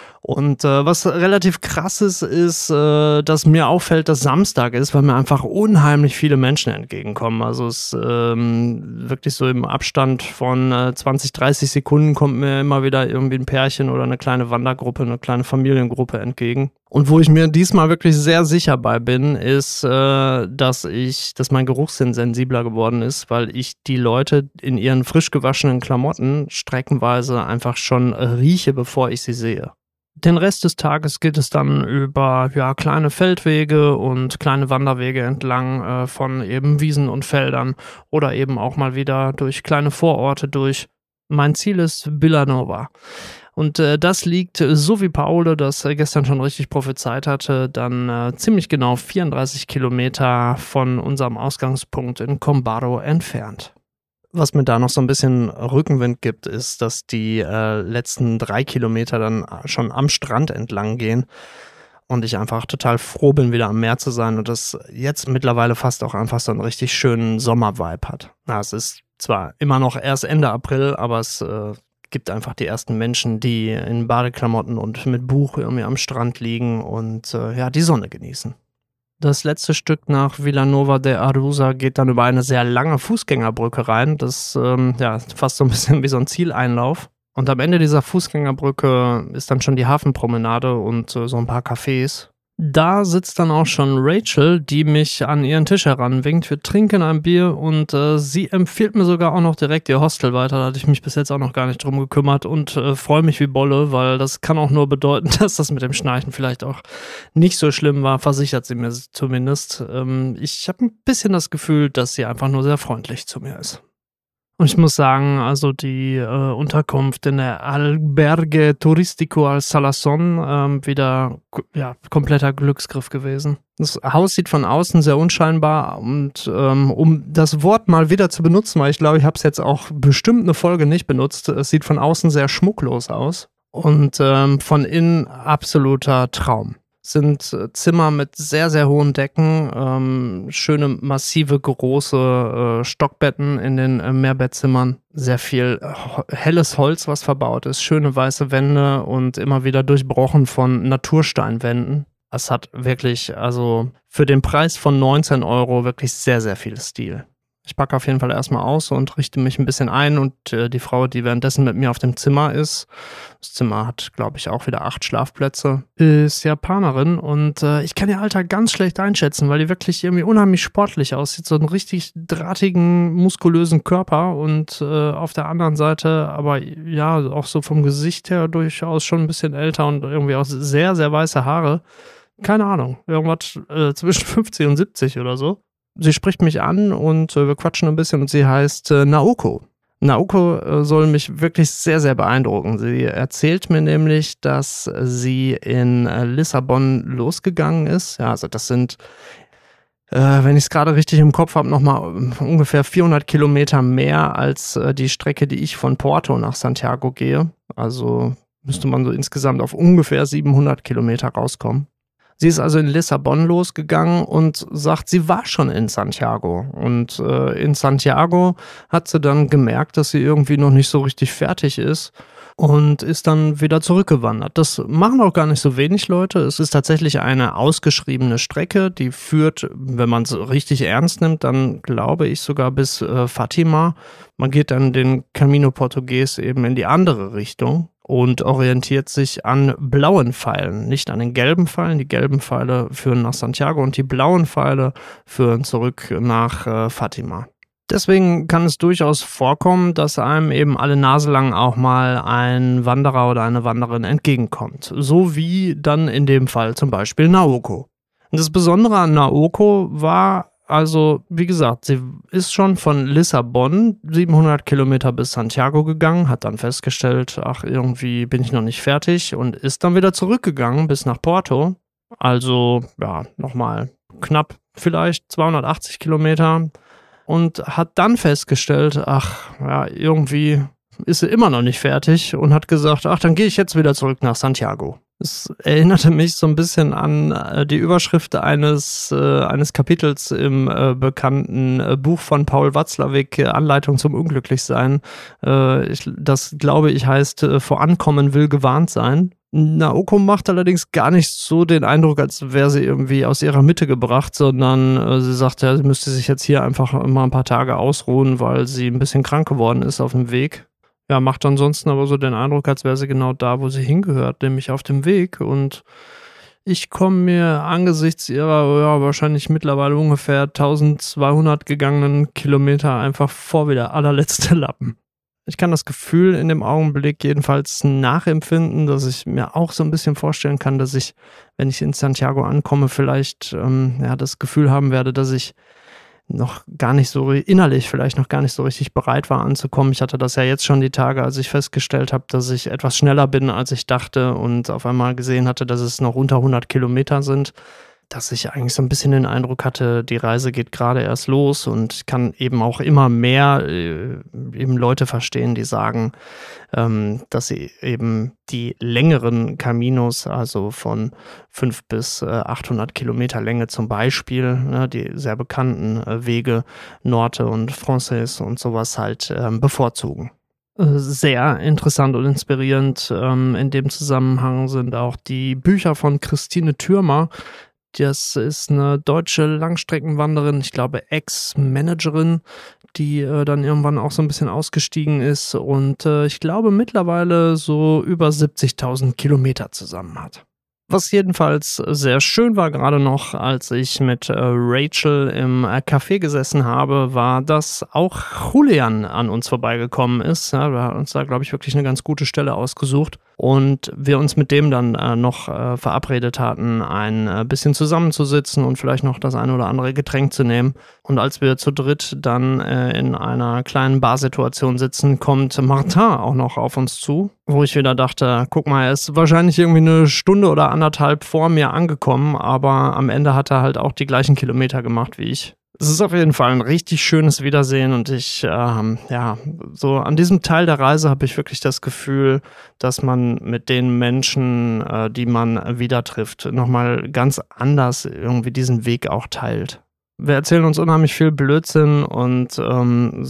Und äh, was relativ krass ist, ist, äh, dass mir auffällt, dass Samstag ist, weil mir einfach unheimlich viele Menschen entgegenkommen. Also es ähm, wirklich so im Abstand von äh, zwanzig, dreißig Sekunden kommt mir immer wieder irgendwie ein Pärchen oder eine kleine Wandergruppe, eine kleine Familiengruppe entgegen. Und wo ich mir diesmal wirklich sehr sicher bei bin, ist, äh, dass ich, dass mein Geruchssinn sensibler geworden ist, weil ich die Leute in ihren frisch gewaschenen Klamotten streckenweise einfach schon rieche, bevor ich sie sehe. Den Rest des Tages geht es dann über ja, kleine Feldwege und kleine Wanderwege entlang äh, von eben Wiesen und Feldern oder eben auch mal wieder durch kleine Vororte durch. Mein Ziel ist Vilanova. Und äh, das liegt, so wie Paolo das äh, gestern schon richtig prophezeit hatte, dann äh, ziemlich genau vierunddreißig Kilometer von unserem Ausgangspunkt in Combaro entfernt. Was mir da noch so ein bisschen Rückenwind gibt, ist, dass die äh, letzten drei Kilometer dann schon am Strand entlang gehen und ich einfach total froh bin, wieder am Meer zu sein und das jetzt mittlerweile fast auch einfach so einen richtig schönen Sommervibe hat. Na, es ist zwar immer noch erst Ende April, aber es äh, gibt einfach die ersten Menschen, die in Badeklamotten und mit Buch irgendwie am Strand liegen und äh, ja, die Sonne genießen. Das letzte Stück nach Vilanova de Arousa geht dann über eine sehr lange Fußgängerbrücke rein. Das ähm, ja, fast so ein bisschen wie so ein Zieleinlauf. Und am Ende dieser Fußgängerbrücke ist dann schon die Hafenpromenade und äh, so ein paar Cafés. Da sitzt dann auch schon Rachel, die mich an ihren Tisch heranwinkt. Wir trinken ein Bier und äh, sie empfiehlt mir sogar auch noch direkt ihr Hostel weiter. Da hatte ich mich bis jetzt auch noch gar nicht drum gekümmert und äh, freue mich wie Bolle, weil das kann auch nur bedeuten, dass das mit dem Schnarchen vielleicht auch nicht so schlimm war, versichert sie mir zumindest. Ähm, ich habe ein bisschen das Gefühl, dass sie einfach nur sehr freundlich zu mir ist. Und ich muss sagen, also die äh, Unterkunft in der Albergue Turistico al Salazón, ähm, wieder ja, kompletter Glücksgriff gewesen. Das Haus sieht von außen sehr unscheinbar und ähm, um das Wort mal wieder zu benutzen, weil ich glaube, ich habe es jetzt auch bestimmt eine Folge nicht benutzt, es sieht von außen sehr schmucklos aus und ähm, von innen absoluter Traum. Sind Zimmer mit sehr, sehr hohen Decken, ähm, schöne, massive, große äh, Stockbetten in den äh, Mehrbettzimmern, sehr viel äh, helles Holz, was verbaut ist, schöne weiße Wände und immer wieder durchbrochen von Natursteinwänden. Es hat wirklich, also für den Preis von neunzehn Euro wirklich sehr, sehr viel Stil. Ich packe auf jeden Fall erstmal aus und richte mich ein bisschen ein und äh, die Frau, die währenddessen mit mir auf dem Zimmer ist, das Zimmer hat, glaube ich, auch wieder acht Schlafplätze, ist Japanerin und äh, ich kann ihr Alter ganz schlecht einschätzen, weil die wirklich irgendwie unheimlich sportlich aussieht, so einen richtig drahtigen, muskulösen Körper und äh, auf der anderen Seite aber ja, auch so vom Gesicht her durchaus schon ein bisschen älter und irgendwie auch sehr, sehr weiße Haare. Keine Ahnung, irgendwas äh, zwischen fünfzig und siebzig oder so. Sie spricht mich an und äh, wir quatschen ein bisschen und sie heißt äh, Naoko. Naoko äh, soll mich wirklich sehr, sehr beeindrucken. Sie erzählt mir nämlich, dass sie in äh, Lissabon losgegangen ist. Ja, also das sind, äh, wenn ich es gerade richtig im Kopf habe, nochmal ungefähr vierhundert Kilometer mehr als äh, die Strecke, die ich von Porto nach Santiago gehe. Also müsste man so insgesamt auf ungefähr siebenhundert Kilometer rauskommen. Sie ist also in Lissabon losgegangen und sagt, sie war schon in Santiago. Und äh, in Santiago hat sie dann gemerkt, dass sie irgendwie noch nicht so richtig fertig ist und ist dann wieder zurückgewandert. Das machen auch gar nicht so wenig Leute. Es ist tatsächlich eine ausgeschriebene Strecke, die führt, wenn man es richtig ernst nimmt, dann glaube ich sogar bis äh, Fatima. Man geht dann den Camino Portugues eben in die andere Richtung und orientiert sich an blauen Pfeilen, nicht an den gelben Pfeilen. Die gelben Pfeile führen nach Santiago und die blauen Pfeile führen zurück nach äh, Fatima. Deswegen kann es durchaus vorkommen, dass einem eben alle Nase lang auch mal ein Wanderer oder eine Wanderin entgegenkommt. So wie dann in dem Fall zum Beispiel Naoko. Und das Besondere an Naoko war Also, wie gesagt, sie ist schon von Lissabon siebenhundert Kilometer bis Santiago gegangen, hat dann festgestellt, ach, irgendwie bin ich noch nicht fertig und ist dann wieder zurückgegangen bis nach Porto. Also, ja, nochmal knapp vielleicht zweihundertachtzig Kilometer und hat dann festgestellt, ach, ja, irgendwie ist sie immer noch nicht fertig und hat gesagt, ach, dann gehe ich jetzt wieder zurück nach Santiago. Es erinnerte mich so ein bisschen an äh, die Überschrift eines, äh, eines Kapitels im äh, bekannten äh, Buch von Paul Watzlawick, äh, Anleitung zum Unglücklichsein. Äh, ich, das, glaube ich, heißt, äh, vor Ankommen will gewarnt sein. Naoko macht allerdings gar nicht so den Eindruck, als wäre sie irgendwie aus ihrer Mitte gebracht, sondern äh, sie sagt, ja, sie müsste sich jetzt hier einfach mal ein paar Tage ausruhen, weil sie ein bisschen krank geworden ist auf dem Weg. Ja, macht ansonsten aber so den Eindruck, als wäre sie genau da, wo sie hingehört, nämlich auf dem Weg. Und ich komme mir angesichts ihrer ja, wahrscheinlich mittlerweile ungefähr eintausendzweihundert gegangenen Kilometer einfach vor wie der allerletzte Lappen. Ich kann das Gefühl in dem Augenblick jedenfalls nachempfinden, dass ich mir auch so ein bisschen vorstellen kann, dass ich, wenn ich in Santiago ankomme, vielleicht ähm, ja, das Gefühl haben werde, dass ich noch gar nicht so innerlich vielleicht noch gar nicht so richtig bereit war anzukommen. Ich hatte das ja jetzt schon die Tage, als ich festgestellt habe, dass ich etwas schneller bin, als ich dachte und auf einmal gesehen hatte, dass es noch unter hundert Kilometer sind, dass ich eigentlich so ein bisschen den Eindruck hatte, die Reise geht gerade erst los und ich kann eben auch immer mehr äh, eben Leute verstehen, die sagen, ähm, dass sie eben die längeren Caminos, also von fünf bis achthundert Kilometer Länge zum Beispiel, ne, die sehr bekannten äh, Wege, Norte und Français und sowas halt ähm, bevorzugen. Sehr interessant und inspirierend ähm, in dem Zusammenhang sind auch die Bücher von Christine Thürmer. Das ist eine deutsche Langstreckenwanderin, ich glaube Ex-Managerin, die äh, dann irgendwann auch so ein bisschen ausgestiegen ist und äh, ich glaube mittlerweile so über siebzigtausend Kilometer zusammen hat. Was jedenfalls sehr schön war, gerade noch, als ich mit äh, Rachel im äh, Café gesessen habe, war, dass auch Julian an uns vorbeigekommen ist. Ja, wir haben uns da, glaube ich, wirklich eine ganz gute Stelle ausgesucht. Und wir uns mit dem dann äh, noch äh, verabredet hatten, ein äh, bisschen zusammenzusitzen und vielleicht noch das ein oder andere Getränk zu nehmen. Und als wir zu dritt dann äh, in einer kleinen Barsituation sitzen, kommt Martin auch noch auf uns zu, wo ich wieder dachte, guck mal, er ist wahrscheinlich irgendwie eine Stunde oder anderthalb vor mir angekommen, aber am Ende hat er halt auch die gleichen Kilometer gemacht wie ich. Es ist auf jeden Fall ein richtig schönes Wiedersehen und ich, ähm, ja, so an diesem Teil der Reise habe ich wirklich das Gefühl, dass man mit den Menschen, äh, die man wieder trifft, nochmal ganz anders irgendwie diesen Weg auch teilt. Wir erzählen uns unheimlich viel Blödsinn und ähm,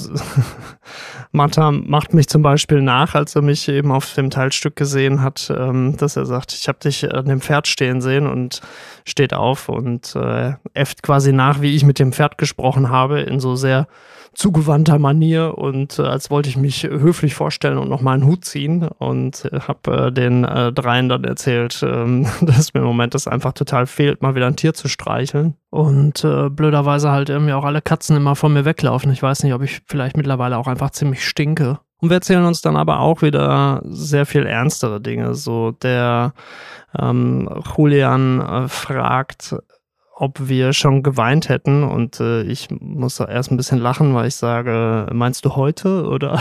Martha macht mich zum Beispiel nach, als er mich eben auf dem Teilstück gesehen hat, ähm, dass er sagt, ich habe dich an dem Pferd stehen sehen und steht auf und äh, äfft quasi nach, wie ich mit dem Pferd gesprochen habe, in so sehr zugewandter Manier und äh, als wollte ich mich höflich vorstellen und noch mal einen Hut ziehen und äh, habe äh, den äh, dreien dann erzählt, ähm, dass mir im Moment das einfach total fehlt, mal wieder ein Tier zu streicheln und äh, blöderweise halt irgendwie auch alle Katzen immer von mir weglaufen. Ich weiß nicht, ob ich vielleicht mittlerweile auch einfach ziemlich stinke. Und wir erzählen uns dann aber auch wieder sehr viel ernstere Dinge. So der ähm, Julian äh, fragt, ob wir schon geweint hätten und äh, ich muss erst ein bisschen lachen, weil ich sage, meinst du heute oder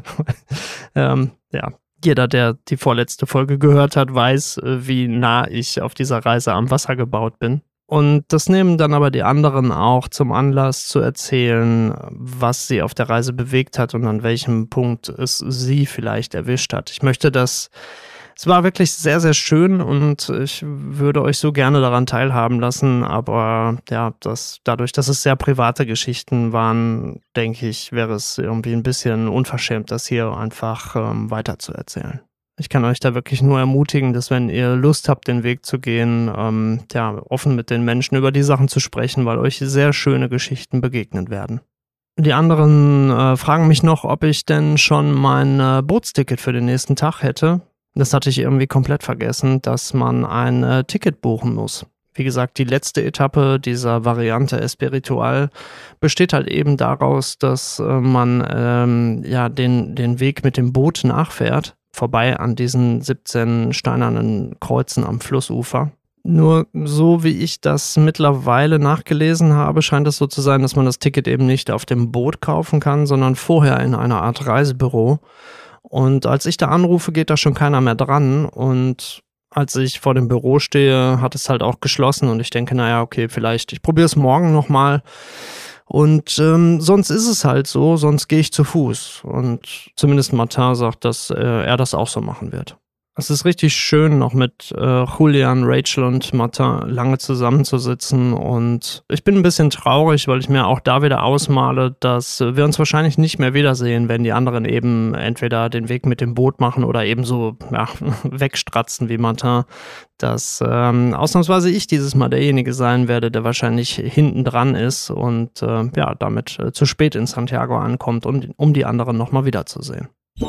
ähm, ja, jeder, der die vorletzte Folge gehört hat, weiß, äh, wie nah ich auf dieser Reise am Wasser gebaut bin. Und das nehmen dann aber die anderen auch zum Anlass zu erzählen, was sie auf der Reise bewegt hat und an welchem Punkt es sie vielleicht erwischt hat. Ich möchte das Es war wirklich sehr, sehr schön und ich würde euch so gerne daran teilhaben lassen, aber ja, das, dadurch, dass es sehr private Geschichten waren, denke ich, wäre es irgendwie ein bisschen unverschämt, das hier einfach ähm, weiter zu erzählen. Ich kann euch da wirklich nur ermutigen, dass wenn ihr Lust habt, den Weg zu gehen, ähm, ja, offen mit den Menschen über die Sachen zu sprechen, weil euch sehr schöne Geschichten begegnen werden. Die anderen äh, fragen mich noch, ob ich denn schon mein äh, Bootsticket für den nächsten Tag hätte. Das hatte ich irgendwie komplett vergessen, dass man ein äh, Ticket buchen muss. Wie gesagt, die letzte Etappe dieser Variante Espiritual besteht halt eben daraus, dass äh, man ähm, ja den, den Weg mit dem Boot nachfährt, vorbei an diesen siebzehn steinernen Kreuzen am Flussufer. Nur so wie ich das mittlerweile nachgelesen habe, scheint es so zu sein, dass man das Ticket eben nicht auf dem Boot kaufen kann, sondern vorher in einer Art Reisebüro. Und als ich da anrufe, geht da schon keiner mehr dran. Und als ich vor dem Büro stehe, hat es halt auch geschlossen. Und ich denke, naja, okay, vielleicht, ich probiere es morgen nochmal. Und ähm, sonst ist es halt so, sonst gehe ich zu Fuß. Und zumindest Martin sagt, dass äh, er das auch so machen wird. Es ist richtig schön, noch mit äh, Julian, Rachel und Martin lange zusammenzusitzen, und ich bin ein bisschen traurig, weil ich mir auch da wieder ausmale, dass wir uns wahrscheinlich nicht mehr wiedersehen, wenn die anderen eben entweder den Weg mit dem Boot machen oder eben so ja, wegstratzen wie Martin, dass ähm, ausnahmsweise ich dieses Mal derjenige sein werde, der wahrscheinlich hinten dran ist und äh, ja damit äh, zu spät in Santiago ankommt, um, um die anderen nochmal wiederzusehen.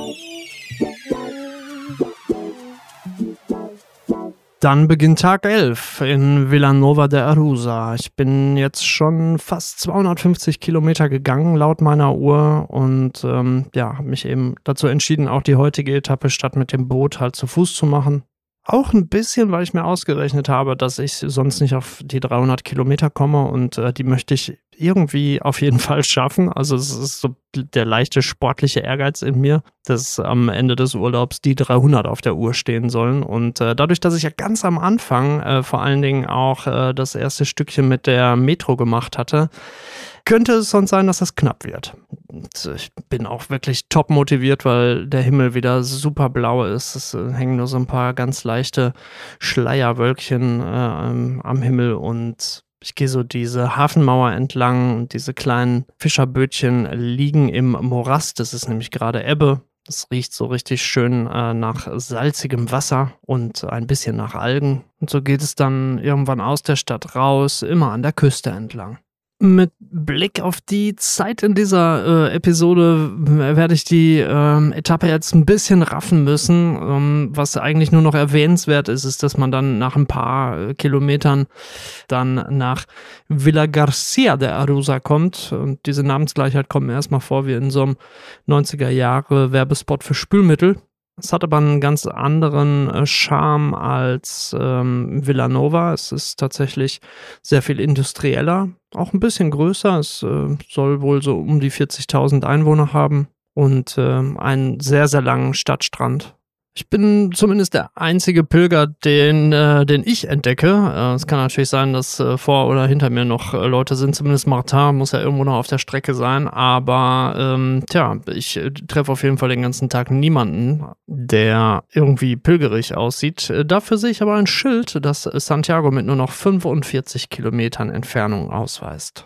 Dann beginnt Tag elf in Vilanova de Arousa. Ich bin jetzt schon fast zweihundertfünfzig Kilometer gegangen, laut meiner Uhr, und ähm, ja, habe mich eben dazu entschieden, auch die heutige Etappe statt mit dem Boot halt zu Fuß zu machen. Auch ein bisschen, weil ich mir ausgerechnet habe, dass ich sonst nicht auf die dreihundert Kilometer komme, und äh, die möchte ich irgendwie auf jeden Fall schaffen. Also es ist so der leichte sportliche Ehrgeiz in mir, dass am Ende des Urlaubs die dreihundert auf der Uhr stehen sollen. Und äh, dadurch, dass ich ja ganz am Anfang äh, vor allen Dingen auch äh, das erste Stückchen mit der Metro gemacht hatte, könnte es sonst sein, dass das knapp wird. Und ich bin auch wirklich top motiviert, weil der Himmel wieder super blau ist. Es äh, hängen nur so ein paar ganz leichte Schleierwölkchen äh, am Himmel, und ich gehe so diese Hafenmauer entlang, und diese kleinen Fischerbötchen liegen im Morast. Das ist nämlich gerade Ebbe. Das riecht so richtig schön äh, nach salzigem Wasser und ein bisschen nach Algen. Und so geht es dann irgendwann aus der Stadt raus, immer an der Küste entlang. Mit Blick auf die Zeit in dieser äh, Episode werde ich die ähm, Etappe jetzt ein bisschen raffen müssen. Ähm, was eigentlich nur noch erwähnenswert ist, ist, dass man dann nach ein paar äh, Kilometern dann nach Villa Garcia de Arousa kommt. Und diese Namensgleichheit kommt mir erstmal vor wie in so einem neunziger Jahre Werbespot für Spülmittel. Es hat aber einen ganz anderen äh, Charme als ähm, Vilanova. Es ist tatsächlich sehr viel industrieller, auch ein bisschen größer. Es äh, soll wohl so um die vierzigtausend Einwohner haben und äh, einen sehr, sehr langen Stadtstrand. Ich bin zumindest der einzige Pilger, den, äh, den ich entdecke. Äh, es kann natürlich sein, dass äh, vor oder hinter mir noch äh, Leute sind. Zumindest Martin muss ja irgendwo noch auf der Strecke sein. Aber ähm, tja, ich äh, treffe auf jeden Fall den ganzen Tag niemanden, der irgendwie pilgerig aussieht. Äh, dafür sehe ich aber ein Schild, das Santiago mit nur noch fünfundvierzig Kilometern Entfernung ausweist.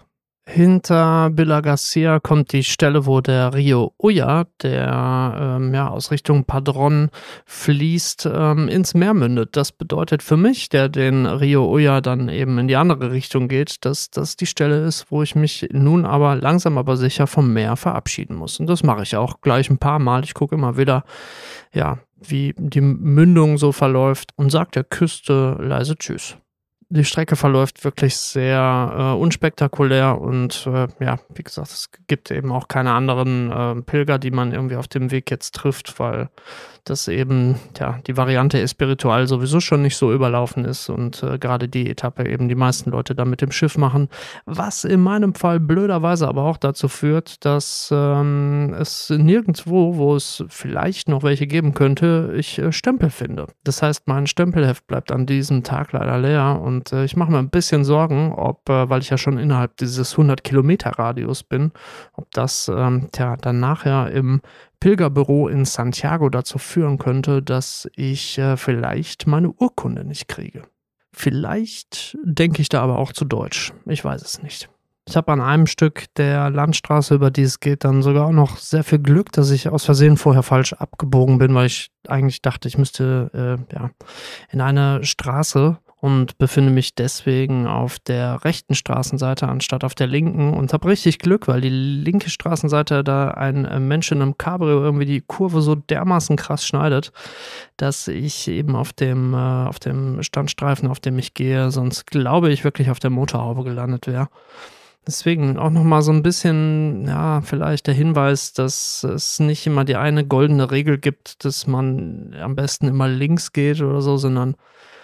Hinter Villa Garcia kommt die Stelle, wo der Rio Ulla, der ähm, ja, aus Richtung Padrón fließt, ähm, ins Meer mündet. Das bedeutet für mich, der den Rio Ulla dann eben in die andere Richtung geht, dass das die Stelle ist, wo ich mich nun aber langsam aber sicher vom Meer verabschieden muss. Und das mache ich auch gleich ein paar Mal. Ich gucke immer wieder, ja, wie die Mündung so verläuft, und sage der Küste leise Tschüss. Die Strecke verläuft wirklich sehr äh, unspektakulär, und äh, ja, wie gesagt, es gibt eben auch keine anderen äh, Pilger, die man irgendwie auf dem Weg jetzt trifft, weil das eben, ja, die Variante Espiritual sowieso schon nicht so überlaufen ist, und äh, gerade die Etappe eben die meisten Leute da mit dem Schiff machen, was in meinem Fall blöderweise aber auch dazu führt, dass ähm, es nirgendwo, wo es vielleicht noch welche geben könnte, ich äh, Stempel finde. Das heißt, mein Stempelheft bleibt an diesem Tag leider leer, und äh, ich mache mir ein bisschen Sorgen, ob, äh, weil ich ja schon innerhalb dieses hundert Kilometer Radius bin, ob das ähm, tja, dann nachher im Pilgerbüro in Santiago dazu führen könnte, dass ich äh, vielleicht meine Urkunde nicht kriege. Vielleicht denke ich da aber auch zu deutsch. Ich weiß es nicht. Ich habe an einem Stück der Landstraße, über die es geht, dann sogar auch noch sehr viel Glück, dass ich aus Versehen vorher falsch abgebogen bin, weil ich eigentlich dachte, ich müsste äh, ja, in eine Straße, und befinde mich deswegen auf der rechten Straßenseite anstatt auf der linken, und habe richtig Glück, weil die linke Straßenseite da ein Mensch in einem Cabrio irgendwie die Kurve so dermaßen krass schneidet, dass ich eben auf dem, äh, auf dem Standstreifen, auf dem ich gehe, sonst glaube ich wirklich auf der Motorhaube gelandet wäre. Deswegen auch nochmal so ein bisschen, ja, vielleicht der Hinweis, dass es nicht immer die eine goldene Regel gibt, dass man am besten immer links geht oder so, sondern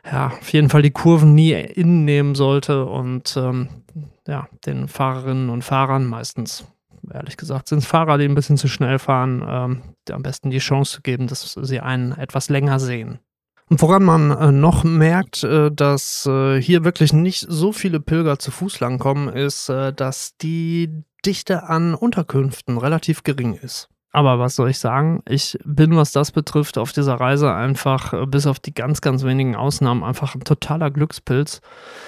ja, auf jeden Fall die Kurven nie innen nehmen sollte und ähm, ja, den Fahrerinnen und Fahrern, meistens, ehrlich gesagt, sind es Fahrer, die ein bisschen zu schnell fahren, ähm, am besten die Chance zu geben, dass sie einen etwas länger sehen. Und woran man äh, noch merkt, äh, dass äh, hier wirklich nicht so viele Pilger zu Fuß langkommen, ist, äh, dass die Dichte an Unterkünften relativ gering ist. Aber was soll ich sagen? Ich bin, was das betrifft, auf dieser Reise einfach, äh, bis auf die ganz, ganz wenigen Ausnahmen, einfach ein totaler Glückspilz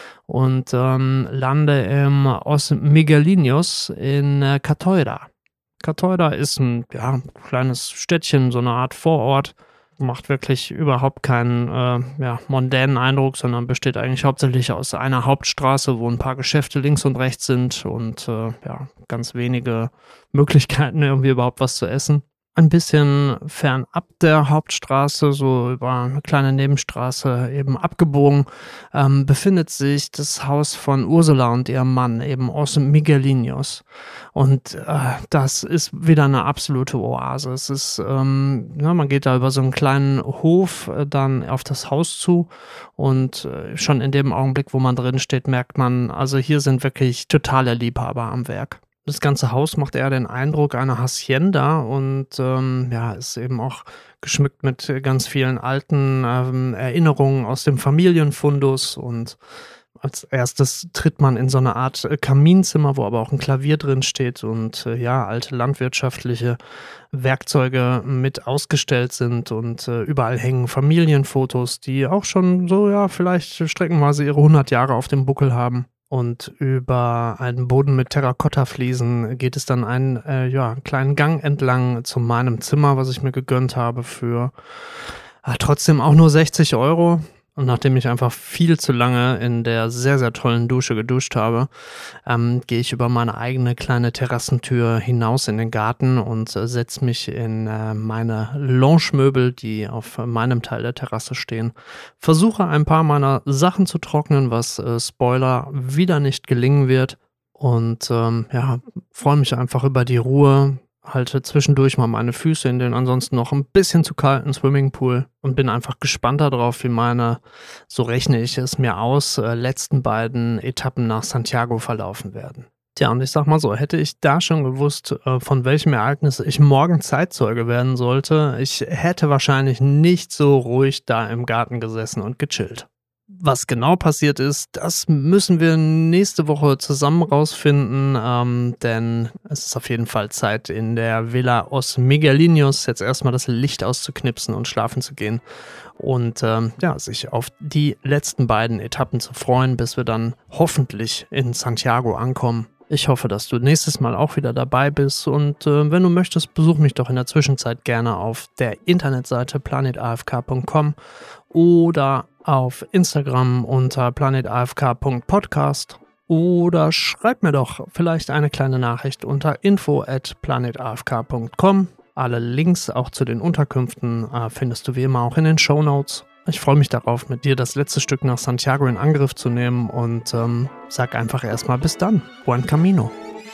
und ähm, lande im Os Miguelinhos in äh, Cachoeira. Cachoeira ist ein ja, kleines Städtchen, so eine Art Vorort. Macht wirklich überhaupt keinen äh, ja, mondänen Eindruck, sondern besteht eigentlich hauptsächlich aus einer Hauptstraße, wo ein paar Geschäfte links und rechts sind und äh, ja, ganz wenige Möglichkeiten, irgendwie überhaupt was zu essen. Ein bisschen fernab der Hauptstraße, so über eine kleine Nebenstraße eben abgebogen, ähm, befindet sich das Haus von Ursula und ihrem Mann, eben Os Miguelinhos. Und äh, das ist wieder eine absolute Oase. Es ist, ähm, ja, man geht da über so einen kleinen Hof äh, dann auf das Haus zu und äh, schon in dem Augenblick, wo man drin steht, merkt man, also hier sind wirklich totale Liebhaber am Werk. Das ganze Haus macht eher den Eindruck einer Hacienda und ähm, ja, ist eben auch geschmückt mit ganz vielen alten ähm, Erinnerungen aus dem Familienfundus. Und als erstes tritt man in so eine Art Kaminzimmer, wo aber auch ein Klavier drin steht und äh, ja, alte landwirtschaftliche Werkzeuge mit ausgestellt sind und äh, überall hängen Familienfotos, die auch schon so, ja, vielleicht streckenweise ihre hundert Jahre auf dem Buckel haben. Und über einen Boden mit Terrakotta-Fliesen geht es dann einen äh, ja, kleinen Gang entlang zu meinem Zimmer, was ich mir gegönnt habe für äh, trotzdem auch nur sechzig Euro. Und nachdem ich einfach viel zu lange in der sehr, sehr tollen Dusche geduscht habe, ähm, gehe ich über meine eigene kleine Terrassentür hinaus in den Garten und äh, setze mich in äh, meine Lounge-Möbel, die auf meinem Teil der Terrasse stehen. Versuche ein paar meiner Sachen zu trocknen, was äh, Spoiler wieder nicht gelingen wird. Und ähm, ja, freue mich einfach über die Ruhe. Halte zwischendurch mal meine Füße in den ansonsten noch ein bisschen zu kalten Swimmingpool und bin einfach gespannt darauf, wie meine, so rechne ich es mir aus, äh, letzten beiden Etappen nach Santiago verlaufen werden. Tja, und ich sag mal so, hätte ich da schon gewusst, äh, von welchem Ereignis ich morgen Zeitzeuge werden sollte, ich hätte wahrscheinlich nicht so ruhig da im Garten gesessen und gechillt. Was genau passiert ist, das müssen wir nächste Woche zusammen rausfinden, ähm, denn es ist auf jeden Fall Zeit, in der Villa Os Miguelinhos jetzt erstmal das Licht auszuknipsen und schlafen zu gehen und ähm, ja, sich auf die letzten beiden Etappen zu freuen, bis wir dann hoffentlich in Santiago ankommen. Ich hoffe, dass du nächstes Mal auch wieder dabei bist und äh, wenn du möchtest, besuch mich doch in der Zwischenzeit gerne auf der Internetseite planet a f k punkt com oder auf Instagram unter planet a f k punkt podcast oder schreib mir doch vielleicht eine kleine Nachricht unter info at planet a f k punkt com. Alle Links auch zu den Unterkünften äh, findest du wie immer auch in den Shownotes. Ich freue mich darauf, mit dir das letzte Stück nach Santiago in Angriff zu nehmen und ähm, sag einfach erstmal bis dann. Buen Camino.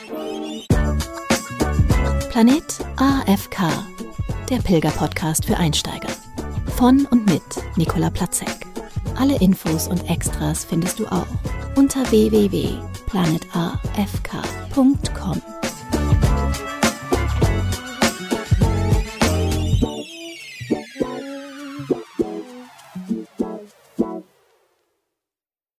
Planet A F K, der Pilger-Podcast für Einsteiger. Von und mit Nicola Platzek. Alle Infos und Extras findest du auch unter w w w punkt planet a f k punkt com.